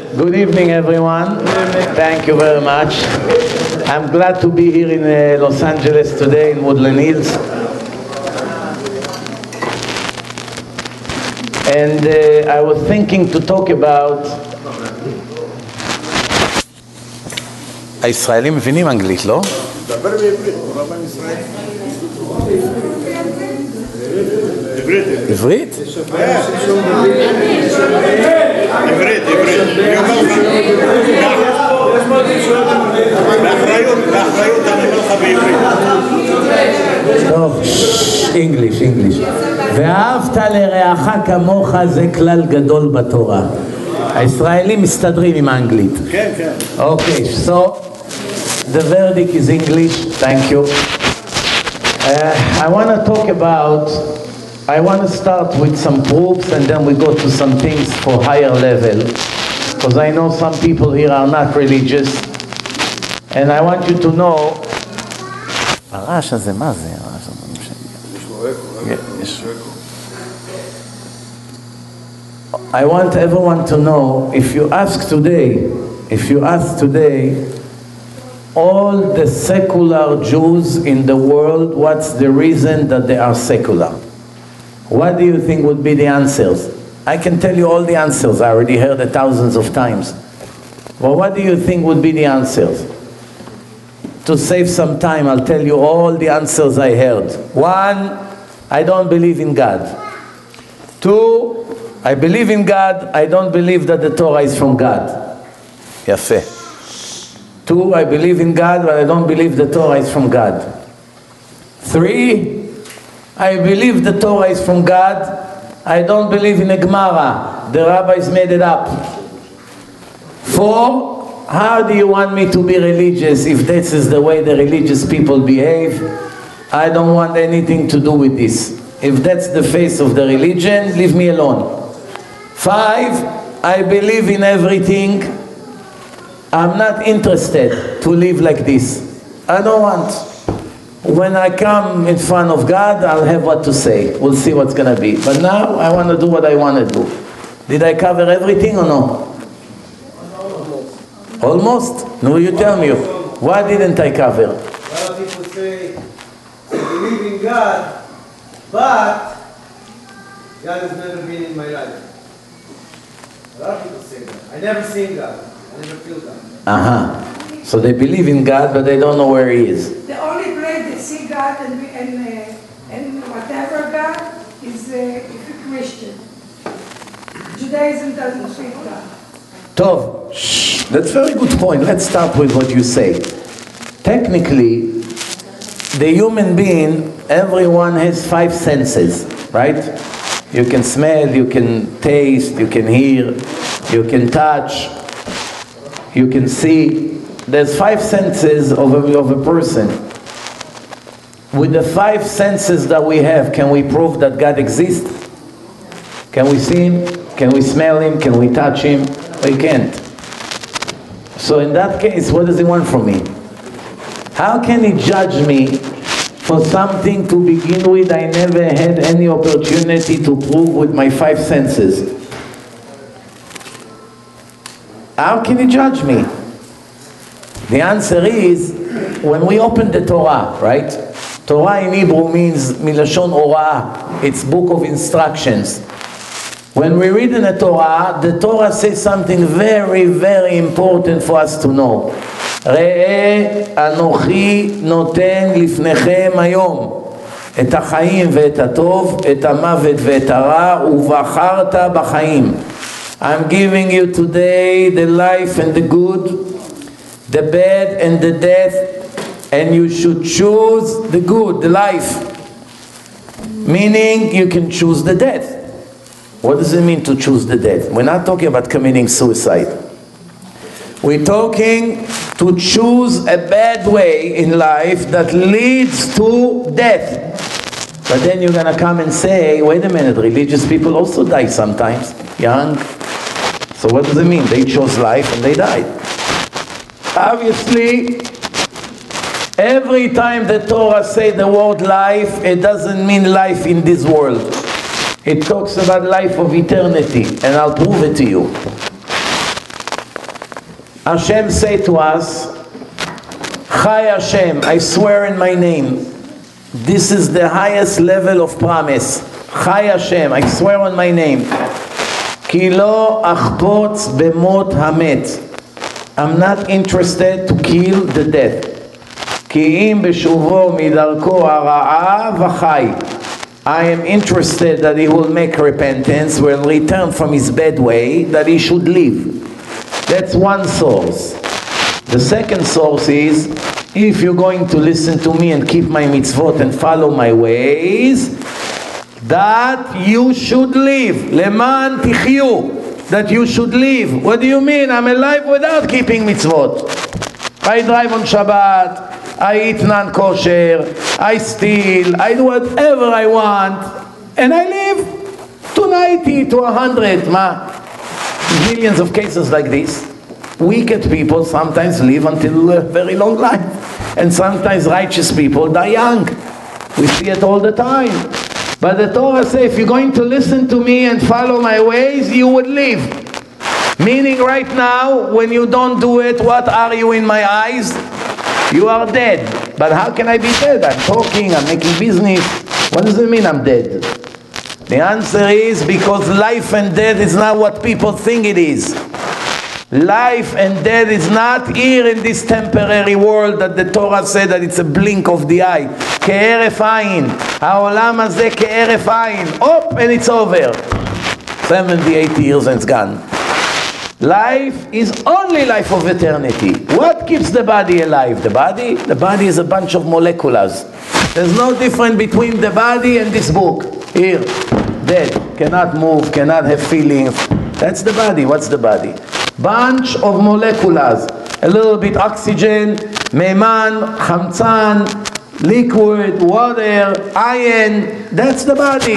Good evening, everyone. Thank you very much. I'm glad to be here in Los Angeles today in Woodland Hills. And I was thinking to talk about... הישראלים מבינים אנגלית, לא? דבר בעברית, רבן ישראל. עברית? עברית, באחריות אני אומר לך בעברית. טוב, English. ואהבת לרעך כמוך זה כלל גדול בתורה. הישראלים מסתדרים עם האנגלית. כן. Okay, so the verdict is English. Thank you. I want to talk about, I want to start with some proofs and then we go to some things for higher level. Because I know some people here are not religious. And I want you to know... הרעש הזה, מה זה? I want everyone to know, if you ask today, all the secular Jews in the world, what's the reason that they are secular? What do you think would be the answers? I can tell you all the answers, I already heard it thousands of times. But what do you think would be the answers? To save some time, I'll tell you all the answers I heard. 1, I don't believe in God. 2, I believe in God, I don't believe that the Torah is from God. יפה. 2, I believe in God, but I don't believe the Torah is from God. 3, I believe the Torah is from God, I don't believe in a Gemara. The rabbis made it up. 4, how do you want me to be religious if this is the way the religious people behave? I don't want anything to do with this. If that's the face of the religion, leave me alone. 5, I believe in everything. I'm not interested to live like this. I don't want. When I come in front of God, I'll have what to say. We'll see what's going to be. But now, I want to do what I want to do. Did I cover everything or no? Almost? No, you tell me. Why didn't I cover? A lot of people say, I believe in God, but God has never been in my life. A lot of people say that. I never seen God. I never feel God. So they believe in God, but they don't know where He is. The only place they see God and whatever God is if you're Christian. Judaism doesn't see God. Tov, that's a very good point. Let's start with what you say. Technically, the human being, everyone has 5 senses, right? You can smell, you can taste, you can hear, you can touch, you can see. There's 5 senses of a person. With the 5 senses that we have, can we prove that God exists? Can we see Him? Can we smell Him? Can we touch Him? We can't. So in that case, what does He want from me? How can He judge me for something to begin with I never had any opportunity to prove with my 5 senses? How can He judge me? The answer is, when we open the Torah, right? Torah in Hebrew means milashon orah. It's book of instructions. When we read in the Torah says something very, very important for us to know. ראה אנוכי נותן לפניכם היום את החיים ואת הטוב, את המוות ואת הרע, ובחרת בחיים. I'm giving you today the life and the good, the bad and the death, and you should choose the good, the life. Meaning you can choose the death. What does it mean to choose the death? We're not talking about committing suicide. We're talking to choose a bad way in life that leads to death. But then you're going to come and say, wait a minute, religious people also die sometimes, young. So what does it mean? They chose life and they died. Obviously, every time the Torah says the word life, it doesn't mean life in this world. It talks about life of eternity, and I'll prove it to you. Hashem say to us, Chai Hashem, I swear in my name. This is the highest level of promise. Chai Hashem, I swear on my name. Ki lo achpotz bemot hamet. I'm not interested to kill the dead. Ki im beshuvo midarko hara'a v'chai. I am interested that he will make repentance, will return from his bad way, that he should live. That's one source. The second source is, if you're going to listen to me and keep my mitzvot and follow my ways, that you should live. Leman tichyu. That you should live. What do you mean? I'm alive without keeping mitzvot. I drive on Shabbat, I eat non-kosher, I steal, I do whatever I want, and I live to 90, to 100. Millions of cases like this. Wicked people sometimes live until a very long life, and sometimes righteous people die young. We see it all the time. But the Torah says, if you're going to listen to me and follow my ways, you would live. Meaning right now, when you don't do it, what are you in my eyes? You are dead. But how can I be dead? I'm talking, I'm making business. What does it mean I'm dead? The answer is because life and death is not what people think it is. Life and death is not here in this temporary world that the Torah said that it's a blink of the eye. Ke'eref ayin. Ha'olam hazeh ke'eref ayin. Op, and it's over. 70, 80 years and it's gone. Life is only life of eternity. What keeps the body alive? The body? The body is a bunch of molecules. There's no difference between the body and this book. Here, dead. Cannot move, cannot have feelings. That's the body. What's the body? Bunch of molecules, a little bit oxygen, meiman, chamtzan, liquid, water, iron. That's the body.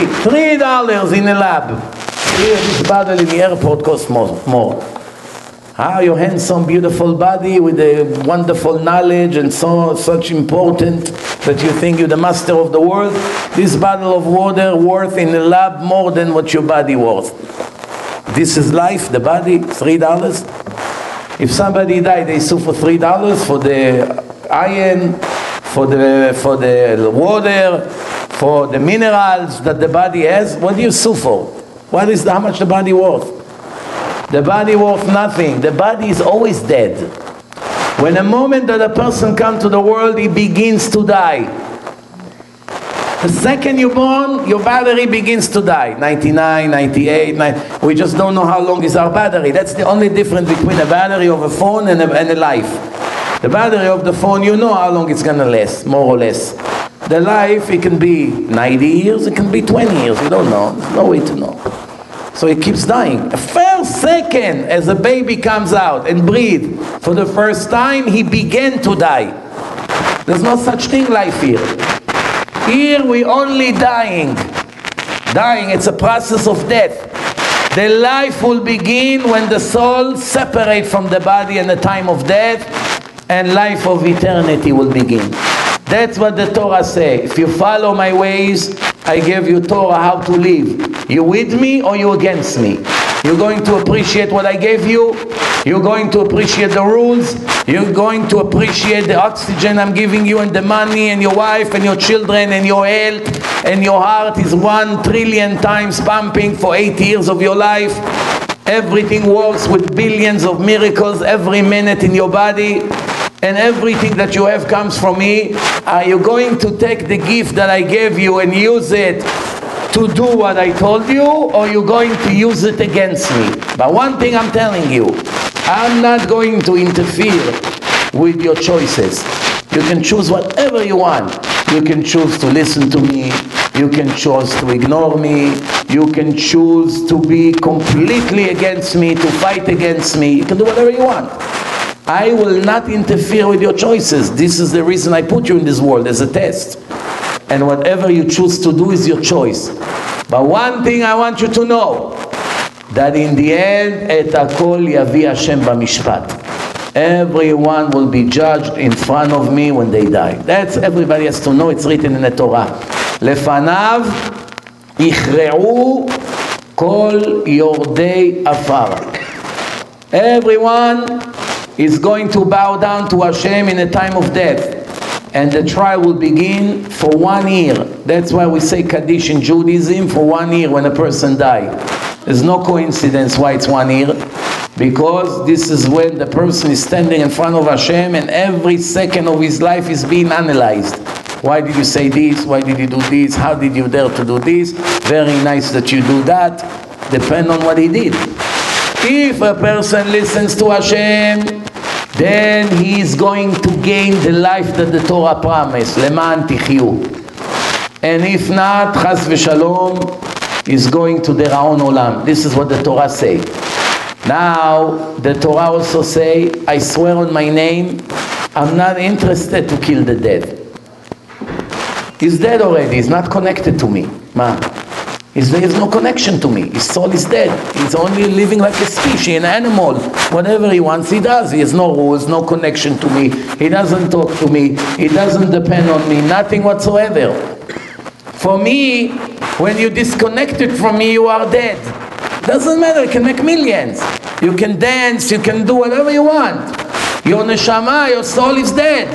$3 in a lab. Here, this bottle in the airport costs more. Your handsome, beautiful body with a wonderful knowledge and such important that you think you're the master of the world. This bottle of water worth in a lab more than what your body worth. This is life, the body, $3. If somebody died, they sue for $3 for the iron, for the water, for the minerals that the body has. What do you sue for? How much the body worth? The body worth nothing. The body is always dead. When the moment that a person comes to the world, he begins to die. The second you're born, your battery begins to die. 99, 98, we just don't know how long is our battery. That's the only difference between a battery of a phone and a life. The battery of the phone, you know how long it's going to last, more or less. The life, it can be 90 years, it can be 20 years, you don't know. There's no way to know. So it keeps dying. The first second as a baby comes out and breathes for the first time, he began to die. There's no such thing life here. Here we only dying. Dying, it's a process of death. The life will begin when the soul separates from the body in the time of death, and life of eternity will begin. That's what the Torah says. If you follow my ways, I give you Torah how to live. You with me or you against me? You're going to appreciate what I gave you. You're going to appreciate the rules. You're going to appreciate the oxygen I'm giving you, and the money, and your wife, and your children, and your health, and your heart is 1 trillion times pumping for 8 years of your life. Everything works with billions of miracles every minute in your body, and everything that you have comes from me. Are you going to take the gift that I gave you and use it to do what I told you, or you're going to use it against me? But one thing I'm telling you, I'm not going to interfere with your choices. You can choose whatever you want. You can choose to listen to me. You can choose to ignore me. You can choose to be completely against me, to fight against me. You can do whatever you want. I will not interfere with your choices. This is the reason I put you in this world, as a test. And whatever you choose to do is your choice. But one thing I want you to know, that in the end, et hakol yavi Hashem b'mishpat. Everyone will be judged in front of me when they die. That's, everybody has to know, it's written in the Torah. Lefanav ichreu kol yordei afar. Everyone is going to bow down to Hashem in a time of death. And the trial will begin for 1 year. That's why we say Kaddish in Judaism for 1 year when a person dies. There's no coincidence why it's 1 year. Because this is when the person is standing in front of Hashem and every second of his life is being analyzed. Why did you say this? Why did you do this? How did you dare to do this? Very nice that you do that. Depend on what he did. If a person listens to Hashem, then he is going to gain the life that the Torah promised. Leman tichyu. And if not, chas v'shalom, is going to deraon olam. This is what the Torah say. Now, the Torah also say, I swear on my name, I'm not interested to kill the dead. He's dead already. He's not connected to me. Ma. There is no connection to me. His soul is dead. He's only living like a species, an animal. Whatever he wants, he does. He has no rules, no connection to me. He doesn't talk to me. He doesn't depend on me. Nothing whatsoever. For me, when you're disconnected from me, you are dead. Doesn't matter. You can make millions. You can dance. You can do whatever you want. Your neshama, your soul is dead.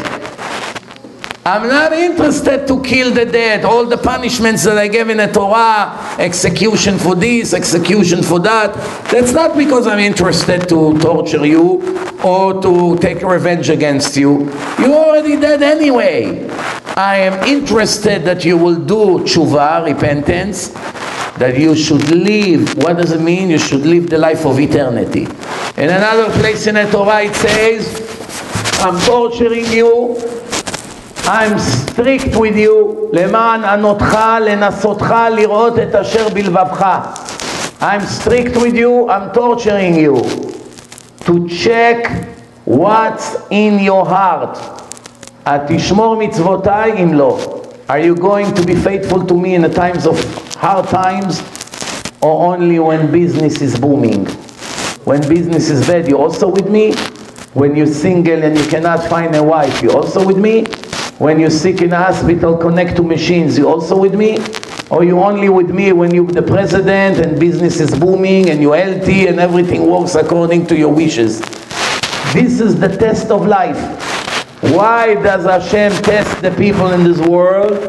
I'm not interested to kill the dead. All the punishments that I gave in the Torah, execution for this, execution for that, that's not because I'm interested to torture you or to take revenge against you. You're already dead anyway. I am interested that you will do tshuva, repentance, that you should live. What does it mean? You should live the life of eternity. In another place in the Torah it says, I'm torturing you, I'm strict with you, למען ענותך, לנסותך, לראות את אשר בלבבך. I'm strict with you, I'm torturing you, to check what's in your heart. התשמור מצוותיי אם לא. Are you going to be faithful to me in the times of hard times, or only when business is booming? When business is bad, you also with me? When you're single and you cannot find a wife, you also with me? When you're sick in a hospital, connect to machines, you also with me? Or you only with me when you're the president and business is booming and you're healthy and everything works according to your wishes? This is the test of life. Why does Hashem test the people in this world?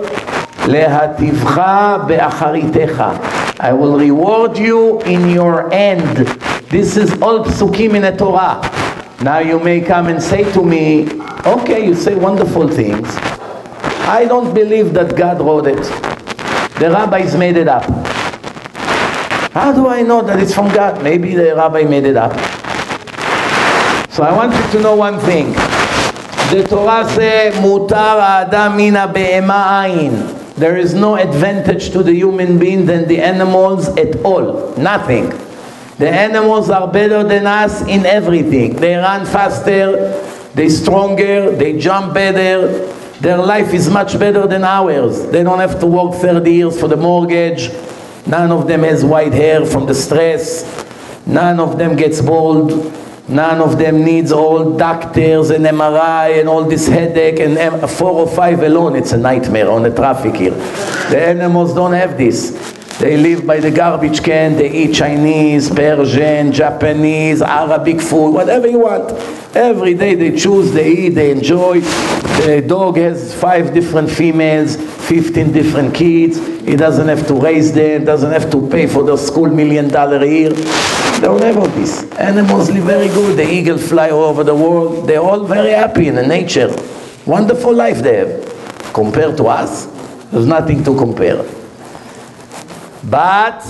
Lehativcha be'acharitecha. I will reward you in your end. This is all psukim in the Torah. Now you may come and say to me, okay, you say wonderful things. I don't believe that God wrote it. The rabbis made it up. How do I know that it's from God? Maybe the rabbi made it up. So I want you to know one thing. The Torah says, Mutar ha'adam mina be'ema ayin. There is no advantage to the human being than the animals at all. Nothing. The animals are better than us in everything. They run faster, they're stronger, they jump better. Their life is much better than ours. They don't have to work 30 years for the mortgage. None of them has white hair from the stress. None of them gets bald. None of them needs all doctors and MRI and all this headache, and 4 or 5 alone, it's a nightmare on the traffic here. The animals don't have this. They live by the garbage can, they eat Chinese, Persian, Japanese, Arabic food, whatever you want. Every day they choose, they eat, they enjoy. The dog has 5 different females, 15 different kids. He doesn't have to raise them, doesn't have to pay for their school $1 million a year. They don't have all this. Animals live very good. The eagle fly all over the world. They're all very happy in the nature. Wonderful life they have. Compared to us, there's nothing to compare. But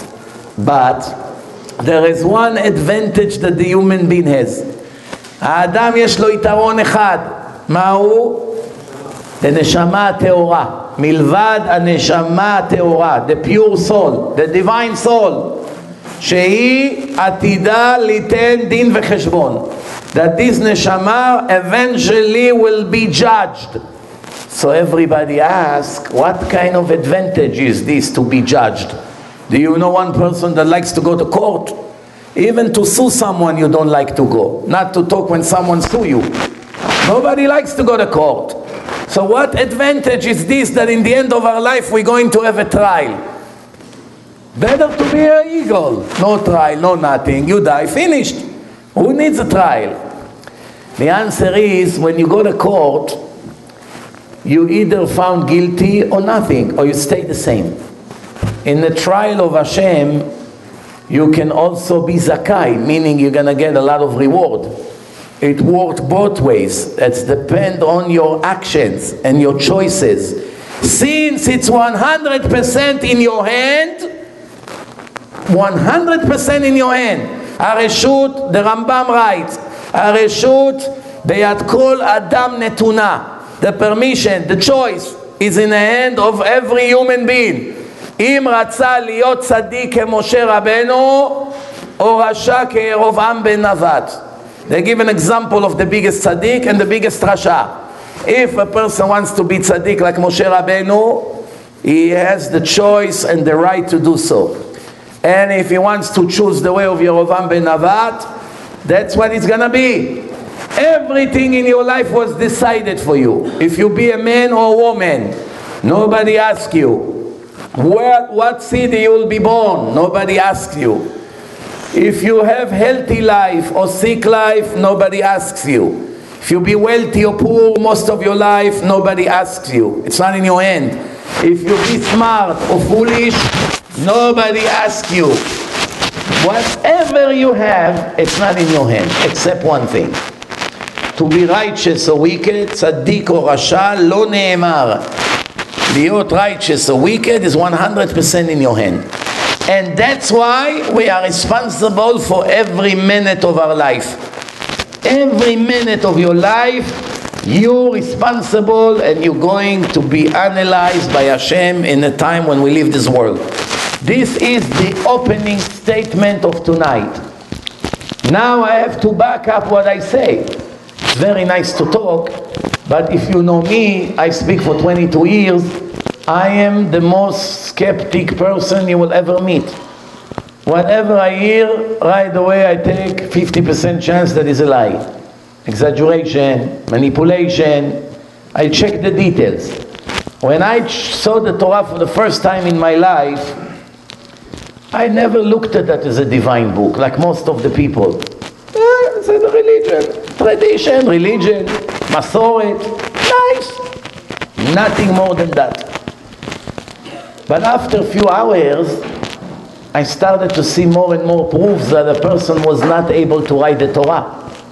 there is one advantage that the human being has. האדם יש לו יתרון אחד. מהו? הנשמה הטהורה. מלבד הנשמה הטהורה, the pure soul, the divine soul, שהיא עתידה ליתן דין וחשבון. That this neshama eventually will be judged. So everybody asks, what kind of advantage is this to be judged? Do you know one person that likes to go to court? Even to sue someone you don't like to go. Not to talk when someone sue you. Nobody likes to go to court. So what advantage is this that in the end of our life we're going to have a trial? Better to be an eagle. No trial, no nothing. You die, finished. Who needs a trial? The answer is, when you go to court, you either found guilty or nothing, or you stay the same. In the trial of Hashem, you can also be zakai, meaning you're going to get a lot of reward. It works both ways. It's depend on your actions and your choices. Since it's 100% in your hand, 100% in your hand. Areshut, the Rambam writes, Areshut beyad kol adam netuna. The permission, the choice is in the hand of every human being. Im ratza liot tzaddik keMoshe Rabbeinu or rasha keYerovam ben Navat. They give an example of the biggest tzaddik and the biggest rasha. If a person wants to be tzaddik like Moshe Rabbeinu, he has the choice and the right to do so. And if he wants to choose the way of Yerovam ben Navat, that's what it's going to be. Everything in your life was decided for you. If you be a man or a woman, nobody asks you. What city you will be born, nobody asks you. If you have healthy life or sick life, nobody asks you. If you be wealthy or poor most of your life, nobody asks you. It's not in your hand. If you be smart or foolish, nobody asks you. Whatever you have, it's not in your hand, except one thing. To be righteous or wicked, tzaddik or rasha, lo ne'emar. להיות righteous or wicked is 100% in your hand. And that's why we are responsible for every minute of our life. Every minute of your life, you're responsible and you're going to be analyzed by Hashem in the time when we leave this world. This is the opening statement of tonight. Now I have to back up what I say. It's very nice to talk, but if you know me, I speak for 22 years, I am the most skeptic person you will ever meet. Whatever I hear, right away I take 50% chance that is a lie. Exaggeration, manipulation, I check the details. When I saw the Torah for the first time in my life, I never looked at that as a divine book, like most of the people. It's a religion, tradition, religion, masoret, nice. Nothing more than that. But after a few hours, I started to see more and more proofs that a person was not able to write the Torah.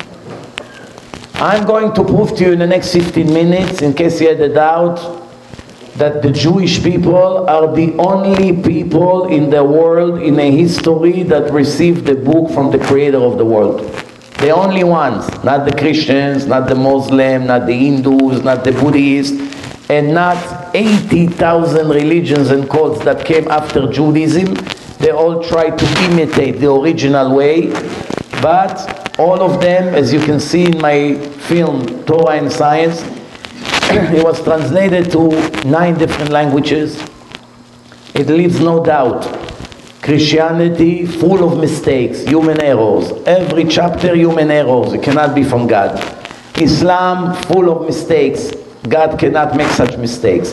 I'm going to prove to you in the next 15 minutes, in case you had a doubt, that the Jewish people are the only people in the world, in a history, that received the book from the creator of the world. The only ones, not the Christians, not the Muslims, not the Hindus, not the Buddhists, and not 80,000 religions and cults that came after Judaism. They all tried to imitate the original way, but all of them, as you can see in my film, Torah and Science, it was translated to 9 different languages. It leaves no doubt. Christianity, full of mistakes, human errors. Every chapter, human errors. It cannot be from God. Islam, full of mistakes. God cannot make such mistakes.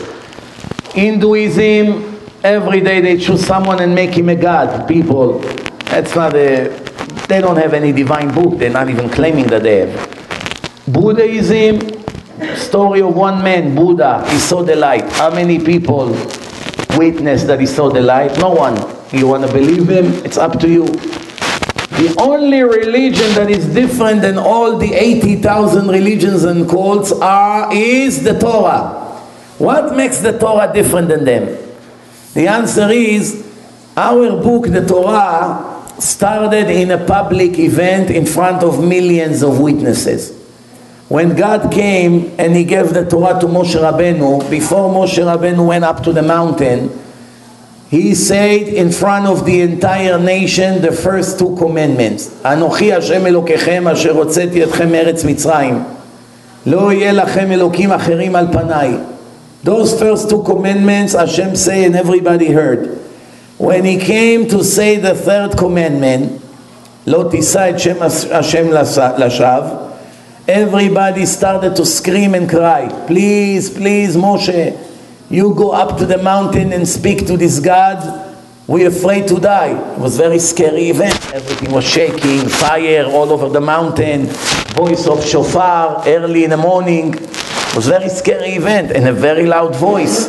Hinduism, every day they choose someone and make him a god. People, that's not a... They don't have any divine book. They're not even claiming that they have. Buddhism, story of one man, Buddha. He saw the light. How many people witnessed that he saw the light? No one. You want to believe him? It's up to you. The only religion that is different than all the 80,000 religions and cults is the Torah. What makes the Torah different than them? The answer is, our book, the Torah, started in a public event in front of millions of witnesses. When God came and He gave the Torah to Moshe Rabbeinu, before Moshe Rabbeinu went up to the mountain, He said in front of the entire nation the first 2 commandments. Anochi Hashem Elokechem asher hotzeti etchem me'eretz Mitzrayim. Lo yeh lachem elokim acherim al panai. Those first 2 commandments Hashem said and everybody heard. When He came to say the 3rd commandment, Lo tisa et shem Hashem lashav, everybody started to scream and cry. Please, please, Moshe, you go up to the mountain and speak to this God. We're afraid to die. It was a very scary event. Everything was shaking, fire all over the mountain. voice of shofar early in the morning. It was a very scary event and a very loud voice.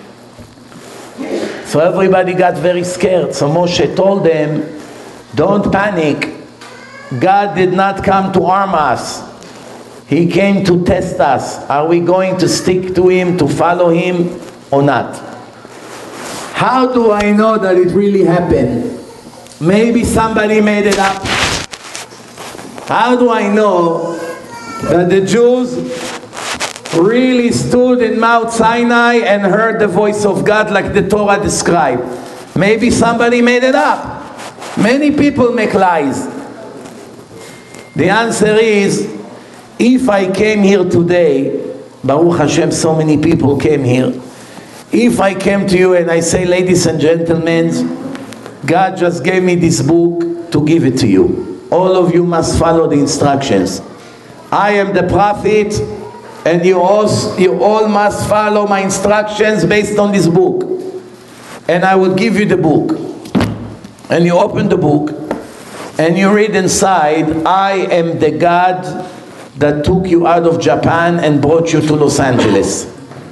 So everybody got very scared. So Moshe told them, don't panic. God did not come to harm us. He came to test us. Are we going to stick to Him, to follow Him or not? How do I know that it really happened? Maybe somebody made it up. How do I know that the Jews really stood in Mount Sinai and heard the voice of God like the Torah described? Maybe somebody made it up. Many people make lies. The answer is, if I came here today, Baruch Hashem, so many people came here. If I came to you and I say, ladies and gentlemen, God just gave me this book to give it to you. All of you must follow the instructions. I am the prophet, and you all must follow my instructions based on this book. And I will give you the book. And you open the book, and you read inside, I am the God that took you out of Japan and brought you to Los Angeles.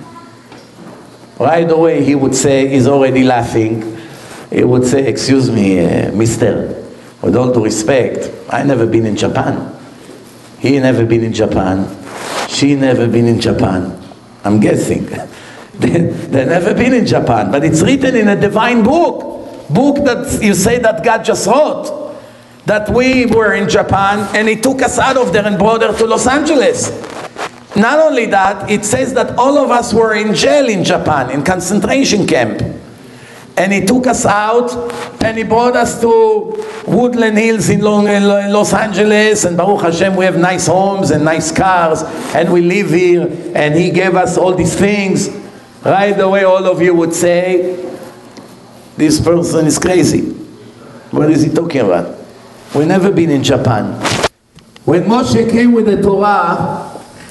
Right away he would say, he's already laughing, he would say, excuse me, mister, with all due respect, I never been in Japan. He never been in Japan. She never been in Japan. I'm guessing. They never been in Japan, but it's written in a divine book that you say that God just wrote, that we were in Japan and He took us out of there and brought us to Los Angeles. Not only that, it says that all of us were in jail in Japan, in concentration camp. And He took us out and He brought us to Woodland Hills in Los Angeles, and Baruch Hashem, we have nice homes and nice cars and we live here, and He gave us all these things. Right away all of you would say, this person is crazy. What is he talking about? We've never been in Japan. When Moshe came with the Torah,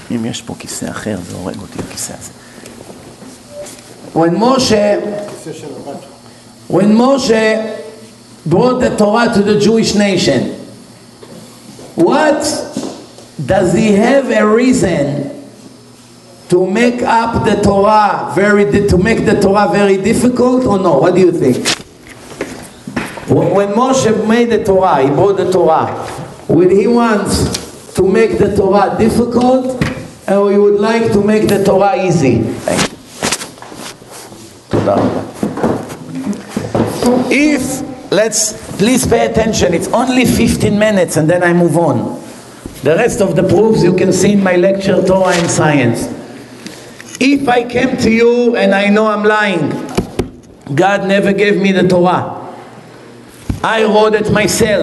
when Moshe brought the Torah to the Jewish nation, what does he have a reason to make up the Torah to make the Torah very difficult, or no? What do you think? When Moshe made the Torah, he brought the Torah, would he want to make the Torah difficult, or he would like to make the Torah easy? Please pay attention, it's only 15 minutes and then I move on. The rest of the proofs you can see in my lecture, Torah and Science. If I came to you and I know I'm lying, God never gave me the Torah, I wrote it myself.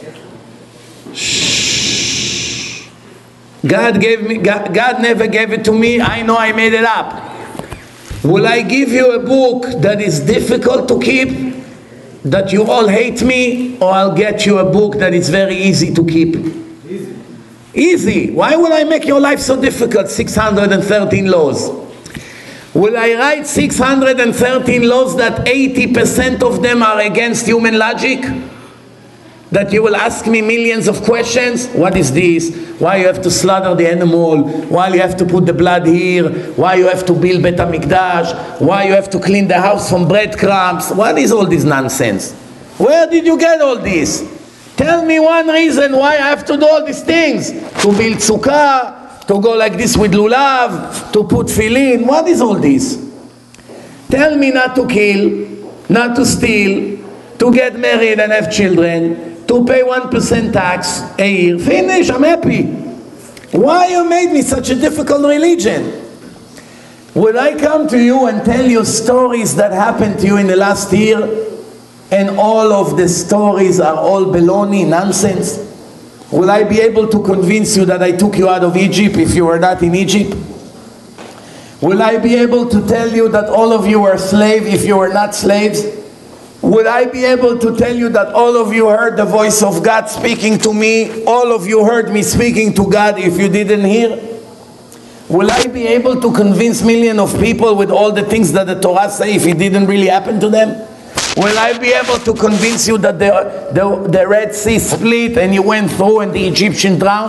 Shh. God never gave it to me, I know I made it up. Will I give you a book that is difficult to keep, that you all hate me, or I'll get you a book that is very easy to keep? Easy. Why would I make your life so difficult? 613 laws. Will I write 613 laws that 80% of them are against human logic? That you will ask me millions of questions? What is this? Why you have to slaughter the animal? Why you have to put the blood here? Why you have to build Bet HaMikdash? Why you have to clean the house from breadcrumbs? What is all this nonsense? Where did you get all this? Tell me one reason why I have to do all these things. To build sukkah, to go like this with lulav, to put tefillin. What is all this? Tell me not to kill, not to steal, to get married and have children, to pay 1% tax a year. Finish, I'm happy. Why you made me such a difficult religion? Will I come to you and tell you stories that happened to you in the last year, and all of the stories are all baloney, nonsense? Will I be able to convince you that I took you out of Egypt if you were not in Egypt? Will I be able to tell you that all of you were slaves if you were not slaves? Will I be able to tell you that all of you heard the voice of God speaking to me? All of you heard me speaking to God if you didn't hear? Will I be able to convince millions of people with all the things that the Torah say if it didn't really happen to them? Will I be able to convince you that the Red Sea split and you went through and the Egyptian drowned?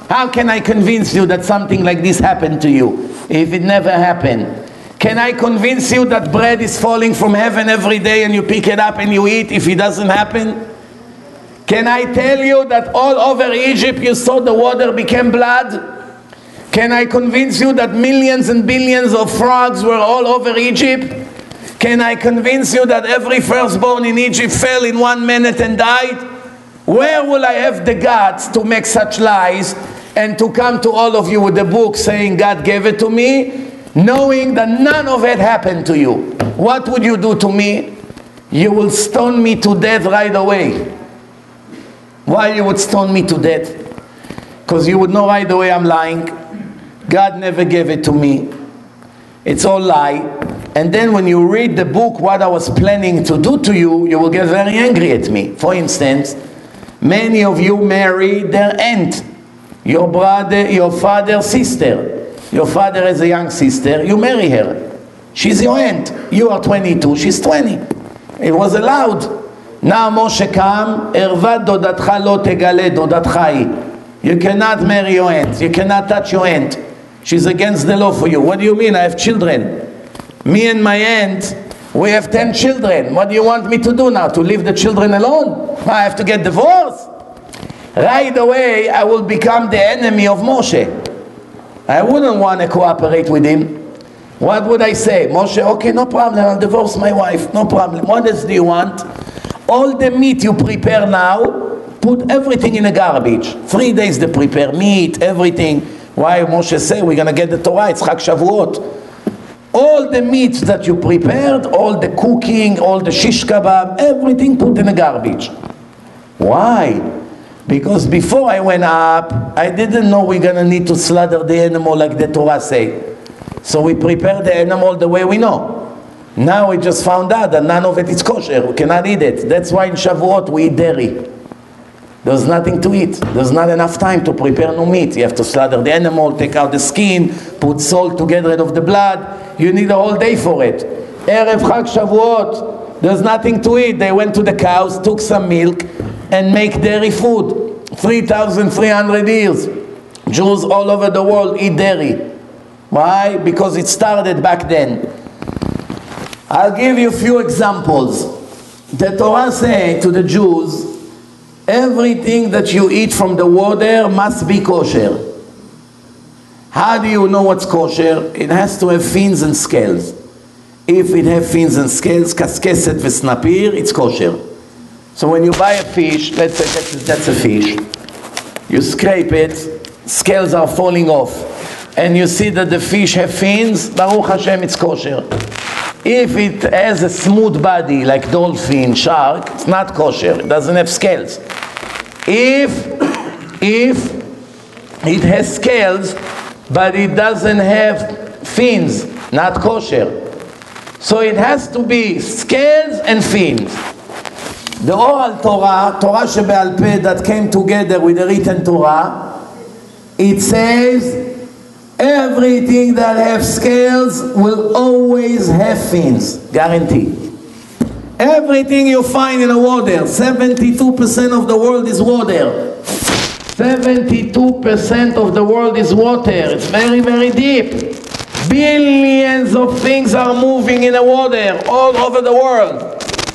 How can I convince you that something like this happened to you if it never happened? Can I convince you that bread is falling from heaven every day and you pick it up and you eat if it doesn't happen? Can I tell you that all over Egypt you saw the water became blood? Can I convince you that millions and billions of frogs were all over Egypt? Can I convince you that every firstborn in Egypt fell in 1 minute and died? Where will I have the guts to make such lies and to come to all of you with a book saying God gave it to me, knowing that none of it happened to you? What would you do to me? You will stone me to death right away. Why you would stone me to death? Because you would know right away I'm lying. God never gave it to me. It's all lie. And then when you read the book, what I was planning to do to you, you will get very angry at me. For instance, many of you married their aunt, your brother, your father's sister. Your father has a young sister, you marry her. She's your aunt. You are 22, she's 20. It was allowed. Now Moshe come, ערוות דודתך לא תגלה, דודתך היא. You cannot marry your aunt. You cannot touch your aunt. She's against the law for you. What do you mean? I have children. Me and my aunt, we have 10 children. What do you want me to do now? To leave the children alone? I have to get divorced? Right away, I will become the enemy of Moshe. I wouldn't want to cooperate with him. What would I say? Moshe, okay, no problem. I'll divorce my wife. No problem. What else do you want? All the meat you prepare now, put everything in a garbage. 3 days they prepare meat, everything. Why Moshe say we're going to get the Torah, it's Chag Shavuot. All the meats that you prepared, all the cooking, all the shish kebab, everything put in a garbage. Why? Because before I went up, I didn't know we're going to need to slaughter the animal like the Torah say. So we prepared the animal the way we know. Now we just found out that none of it is kosher. We cannot eat it. That's why in Shavuot we eat dairy. There's nothing to eat. There's not enough time to prepare no meat. You have to slaughter the animal, take out the skin, put salt to get rid of the blood. You need a whole day for it. Erev Chag Shavuot, there's nothing to eat. They went to the cows, took some milk, and make dairy food. 3,300 years. Jews all over the world eat dairy. Why? Because it started back then. I'll give you a few examples. The Torah says to the Jews, everything that you eat from the water must be kosher. How do you know what's kosher? It has to have fins and scales. If it has fins and scales, kaskeset v'snapir, it's kosher. So when you buy a fish, let's say that's a fish, you scrape it, scales are falling off, and you see that the fish have fins, Baruch Hashem, it's kosher. If it has a smooth body like dolphin, shark, it's not kosher. It doesn't have scales. If it has scales, but it doesn't have fins, not kosher. So it has to be scales and fins. The oral Torah, Torah Shebe'al Peh, that came together with the written Torah, it says everything that has scales will always have fins, guaranteed. Everything you find in the water, 72% of the world is water. 72% of the world is water. It's very, very deep. Billions of things are moving in the water all over the world.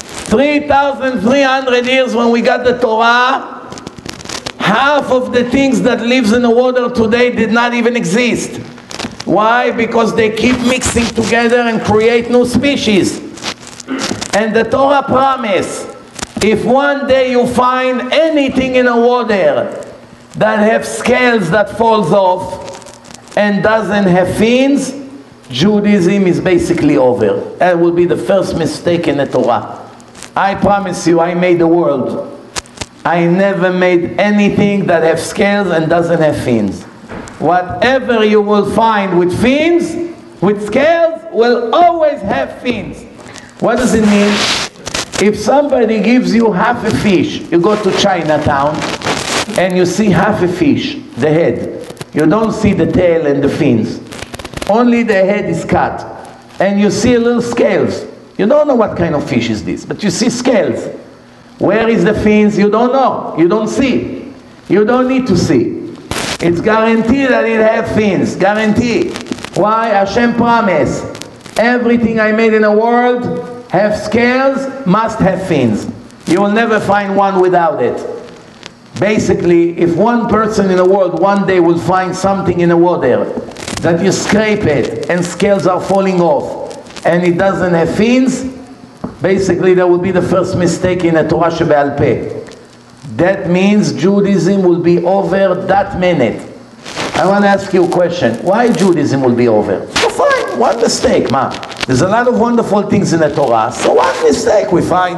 3,300 years when we got the Torah, half of the things that lives in the water today did not even exist. Why? Because they keep mixing together and create new species. And the Torah promise, if one day you find anything in the water that have scales that falls off and doesn't have fins, Judaism is basically over. That will be the first mistake in the Torah. I promise you, I made the world. I never made anything that have scales and doesn't have fins. Whatever you will find with fins, with scales, will always have fins. What does it mean? If somebody gives you half a fish, you go to Chinatown and you see half a fish, the head. You don't see the tail and the fins. Only the head is cut. And you see little scales. You don't know what kind of fish is this, but you see scales. Where is the fins? You don't know. You don't see. You don't need to see. It's guaranteed that it have fins. Guarantee. Why? Hashem promise. Everything I made in the world have scales, must have fins. You will never find one without it. Basically, if one person in the world one day will find something in the water that you scrape it and scales are falling off and it doesn't have fins, basically that will be the first mistake in the Torah Shebe'al Peh. That means Judaism will be over that minute. I want to ask you a question. Why Judaism will be over? So fine, one mistake, ma. There's a lot of wonderful things in the Torah, so one mistake we find.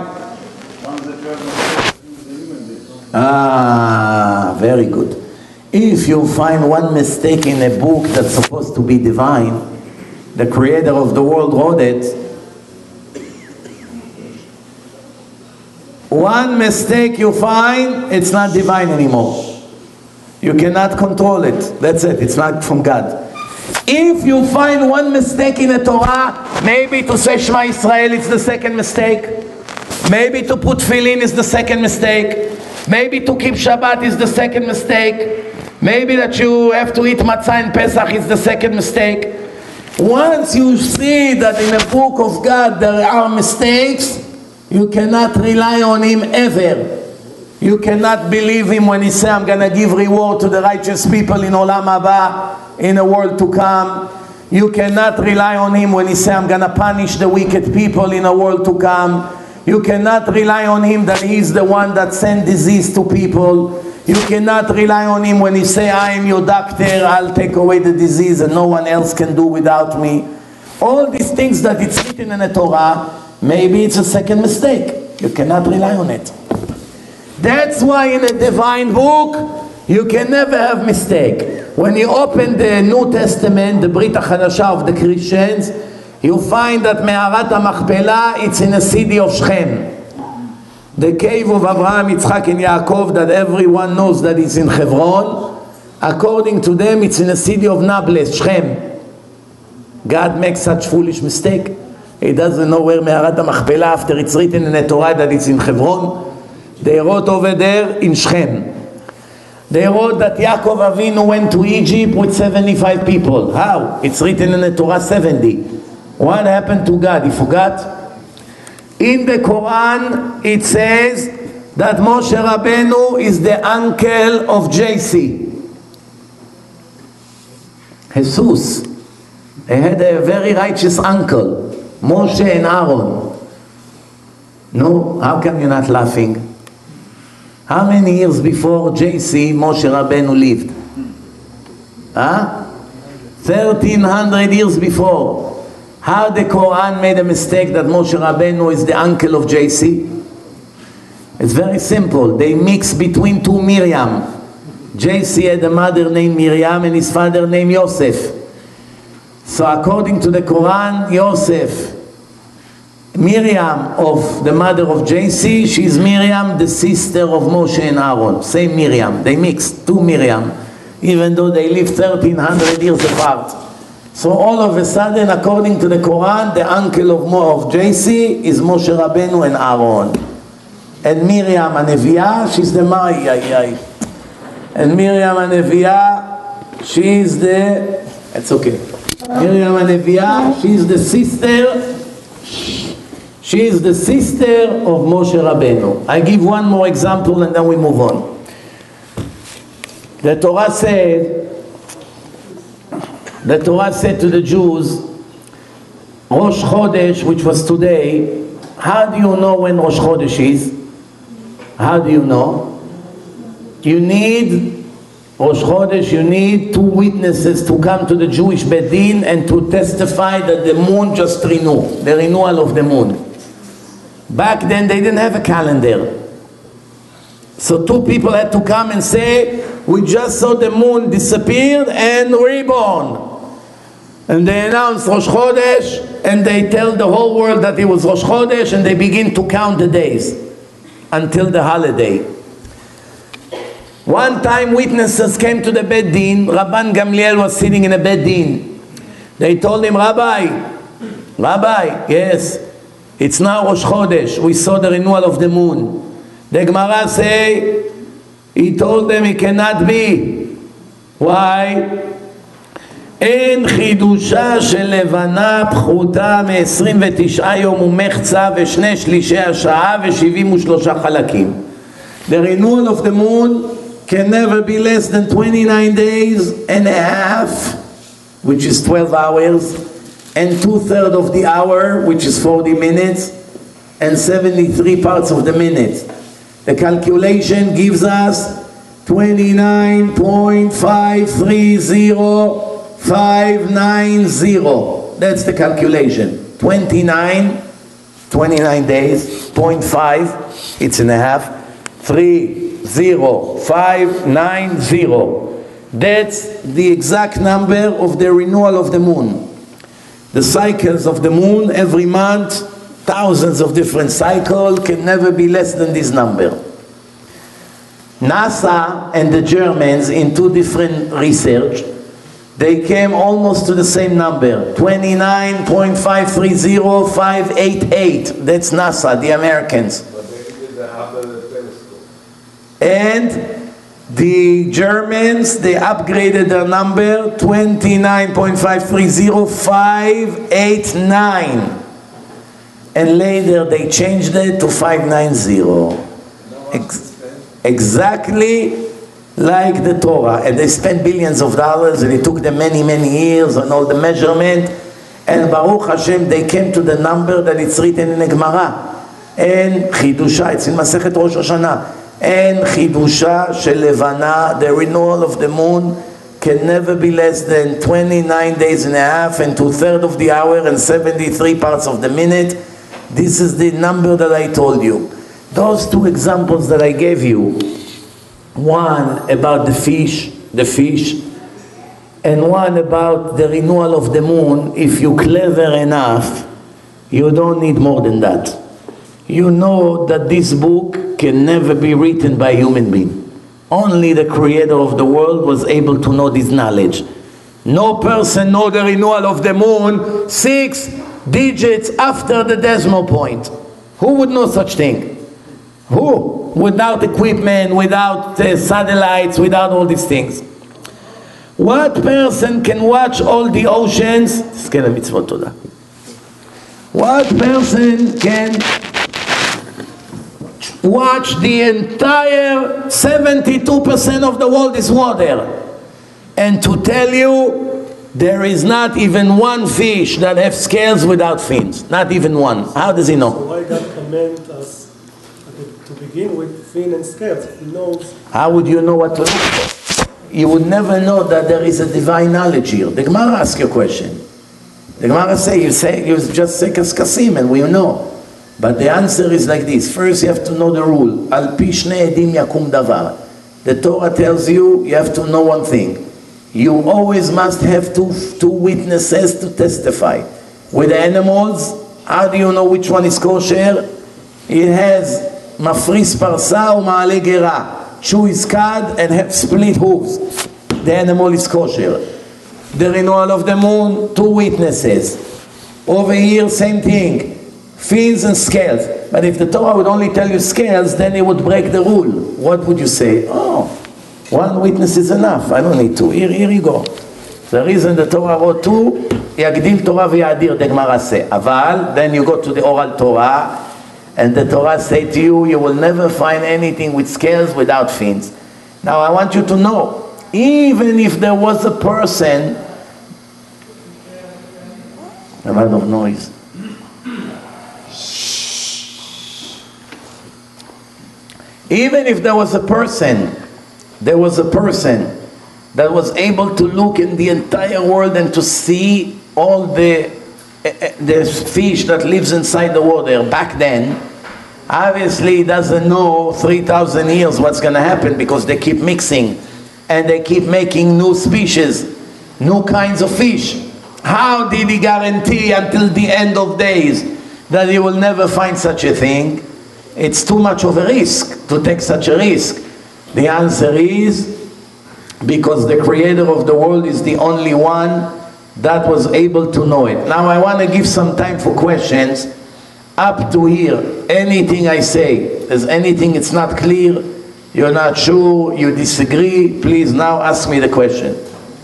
Ah, very good. If you find one mistake in a book that's supposed to be divine, the creator of the world wrote it, one mistake you find, it's not divine anymore. You cannot control it. That's it. It's not from God. If you find one mistake in the Torah, maybe to say Shema Yisrael, it's the second mistake. Maybe to put tefillin is the second mistake. Maybe to keep Shabbat is the second mistake. Maybe that you have to eat matzah in Pesach is the second mistake. Once you see that in the book of God there are mistakes, you cannot rely on him ever. You cannot believe him when he says, I'm going to give reward to the righteous people in Olam Haba, in the world to come. You cannot rely on him when he says, I'm going to punish the wicked people in the world to come. You cannot rely on him that he is the one that sent disease to people. You cannot rely on him when he says, I am your doctor, I'll take away the disease and no one else can do without me. All these things that it's written in the Torah, maybe it's a second mistake. You cannot rely on it. That's why in a divine book, you can never have mistake. When you open the New Testament, the Brit HaChadashah of the Christians, you find that Me'arat HaMachpelah, it's in the city of Shechem. The cave of Abraham, Yitzchak and Yaakov that everyone knows that it's in Hebron. According to them, it's in the city of Nablus, Shechem. God makes such foolish mistake. He doesn't know where Me'arat HaMachpelah after it's written in the Torah that it's in Hebron. They wrote over there in Shechem. They wrote that Yaakov Avinu went to Egypt with 75 people. How? It's written in the Torah 70. What happened to God? He forgot? In the Quran it says that Moshe Rabbeinu is the uncle of JC. Jesus. They had a very righteous uncle, Moshe and Aaron. No? How come you're not laughing? How many years before JC Moshe Rabbeinu lived? 1300 years before. How the Quran made a mistake that Moshe Rabbeinu is the uncle of JC? It's very simple. They mixed between two Miriam. JC had a mother named Miriam and his father named Yosef. So according to the Quran, Yosef, Miriam of the mother of JC, she's Miriam, the sister of Moshe and Aaron. Same Miriam. They mixed, two Miriam, even though they lived 1300 years apart. So all of a sudden, according to the Quran, the uncle of JC is Moshe Rabbeinu and Aaron. And Miriam HaNeviah, she's the And Miriam HaNeviah, she's the, it's okay. Miriam HaNeviah, she's the sister. She is the sister of Moshe Rabbeinu. I give one more example and then we move on. The Torah said to the Jews, Rosh Chodesh, which was today, how do you know when Rosh Chodesh is? How do you know? You need, Rosh Chodesh, you need two witnesses to come to the Jewish Beit Din and to testify that the moon just renewed, the renewal of the moon. Back then they didn't have a calendar. So two people had to come and say, we just saw the moon disappeared and reborn. And they announced Rosh Chodesh and they tell the whole world that it was Rosh Chodesh and they begin to count the days until the holiday. One time witnesses came to the Beit Din. Rabban Gamliel was sitting in a Beit Din. They told him, Rabbi, yes, it's now Rosh Chodesh. We saw the renewal of the moon. The Gemara say, he told them it cannot be. Why? אין חידושה של לבנה פחותה מ-29 יום ומחצה ושני שלישי השעה ו-73 חלקים. The renewal of the moon can never be less than 29 days and a half, which is 12 hours, and 2/3 of the hour, which is 40 minutes, and 73 parts of the minute. The calculation gives us 29.530590. That's the calculation. 29 days, 0.5, it's in a half, 30590. That's the exact number of the renewal of the moon. The cycles of the moon every month, thousands of different cycles, can never be less than this number. NASA and the Germans, in two different research, they came almost to the same number, 29.530588. That's NASA, the Americans. But they did the Hubble telescope. And the Germans, they upgraded their number, 29.530589. And later they changed it to 590. Exactly like the Torah. And they spent billions of dollars, and it took them many, many years and all the measurement. And Baruch Hashem, they came to the number that it's written in the Gemara. And Chidusha, it's in Masechet Rosh Hashanah. And Chidusha shel Levana, the renewal of the moon, can never be less than 29 days and a half and 2/3 of the hour and 73 parts of the minute. This is the number that I told you. Those two examples that I gave you, one about the fish, and one about the renewal of the moon, if you're clever enough, you don't need more than that. You know that this book can never be written by a human being. Only the creator of the world was able to know this knowledge. No person knows the renewal of the moon 6 digits after the decimal point. Who would know such thing? Who? Without equipment, without satellites, without all these things. What person can watch all the oceans? What person can watch the entire 72% of the world is water? And to tell you, there is not even one fish that have scales without fins. Not even one. How does he know? So why God command us to begin with fin and scales? He knows. How would you know what to look for? You would never know that there is a divine knowledge here. The Gemara asks you a question. The Gemara you just say kaskasim and we know. But the answer is like this. First you have to know the rule. Al pi shnei edim yakum davar. The Torah tells you have to know one thing. You always must have two witnesses to testify. With the animals, how do you know which one is kosher? It has mafris parsa or ma'ale gera. Chew is cud and have split hooves. The animal is kosher. The renewal of the moon, 2 witnesses. Over here, same thing. Fins and scales. But if the Torah would only tell you scales, then it would break the rule. What would you say? Oh, 1 witness is enough. I don't need 2. Here you go. The reason the Torah wrote 2, יגדיל תורה ויאדיר, the Gemara say. אבל, then you go to the oral Torah, and the Torah say to you, you will never find anything with scales without fins. Now I want you to know, even if there was a person, a lot of noise. Even if there was a person that was able to look in the entire world and to see all the fish that lives inside the water back then, obviously he doesn't know 3,000 years what's going to happen, because they keep mixing and they keep making new species, new kinds of fish. How did he guarantee until the end of days that he will never find such a thing? It's too much of a risk to take such a risk. The answer is because the creator of the world is the only one that was able to know it. Now I want to give some time for questions. Up to here, anything I say, there's anything it's not clear, You're not sure, you disagree, please now ask me the question.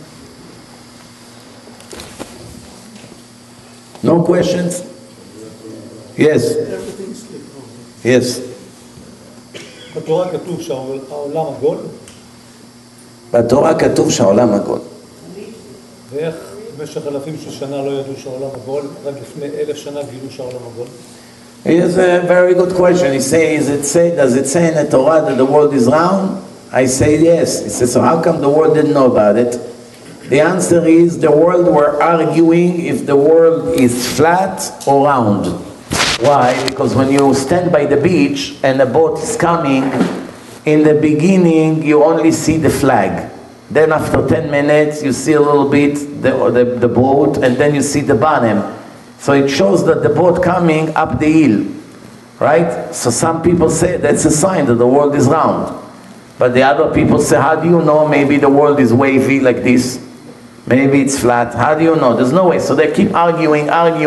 No questions? Yes. Yes. בתורה כתוב שהעולם עגול? בתורה כתוב שהעולם עגול. ואיך במשך אלפים של שנה לא ידעו שהעולם עגול? רק לפני 1000 שנה גילו שהעולם עגול? It's a very good question. He says, does it say in the Torah that the world is round? I say yes. He says, so how come the world didn't know about it? The answer is the world were arguing if the world is flat or round. Why? Because when you stand by the beach and a boat is coming, in the beginning you only see the flag. Then after 10 minutes you see a little bit the boat, and then you see the bottom. So it shows that the boat coming up the hill, right? So some people say that's a sign that the world is round. But the other people say, how do you know? Maybe the world is wavy like this. Maybe it's flat. How do you know? There's no way. So they keep arguing.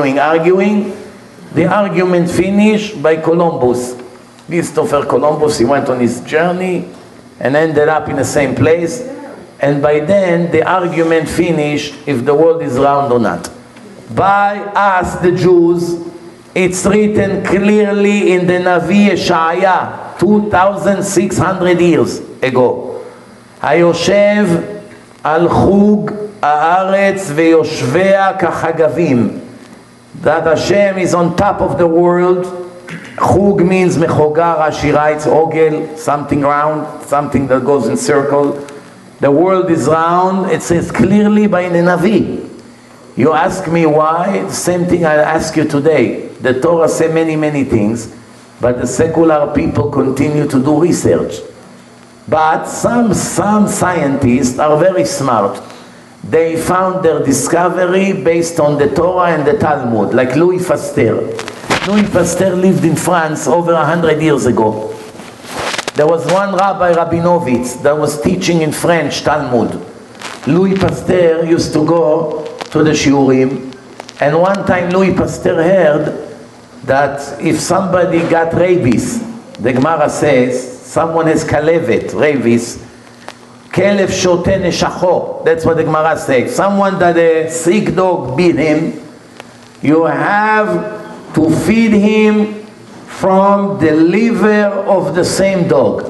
The argument finished by Columbus. Christopher Columbus, he went on his journey and ended up in the same place. And by then, the argument finished if the world is round or not. By us, the Jews, it's written clearly in the Navi Yeshaya, 2,600 years ago. היושב על חוג הארץ ויושביה כחגבים. That Hashem is on top of the world. Chug means mechogar, Rashi writes, ogel, something round, something that goes in circle. The world is round, it says clearly by the Navi. You ask me why, the same thing I ask you today. The Torah says many things, but the secular people continue to do research. But some scientists are very smart. They found their discovery based on the Torah and the Talmud, like Louis Pasteur. Louis Pasteur lived in France over 100 years ago. There was one Rabbi Rabinovitz that was teaching in French Talmud. Louis Pasteur used to go to the shiurim, and one time Louis Pasteur heard that if somebody got rabies, the Gemara says, someone has kalevet, rabies, kelev shote neshacho, that's what the Gemara says. Someone that a sick dog beat him, you have to feed him from the liver of the same dog.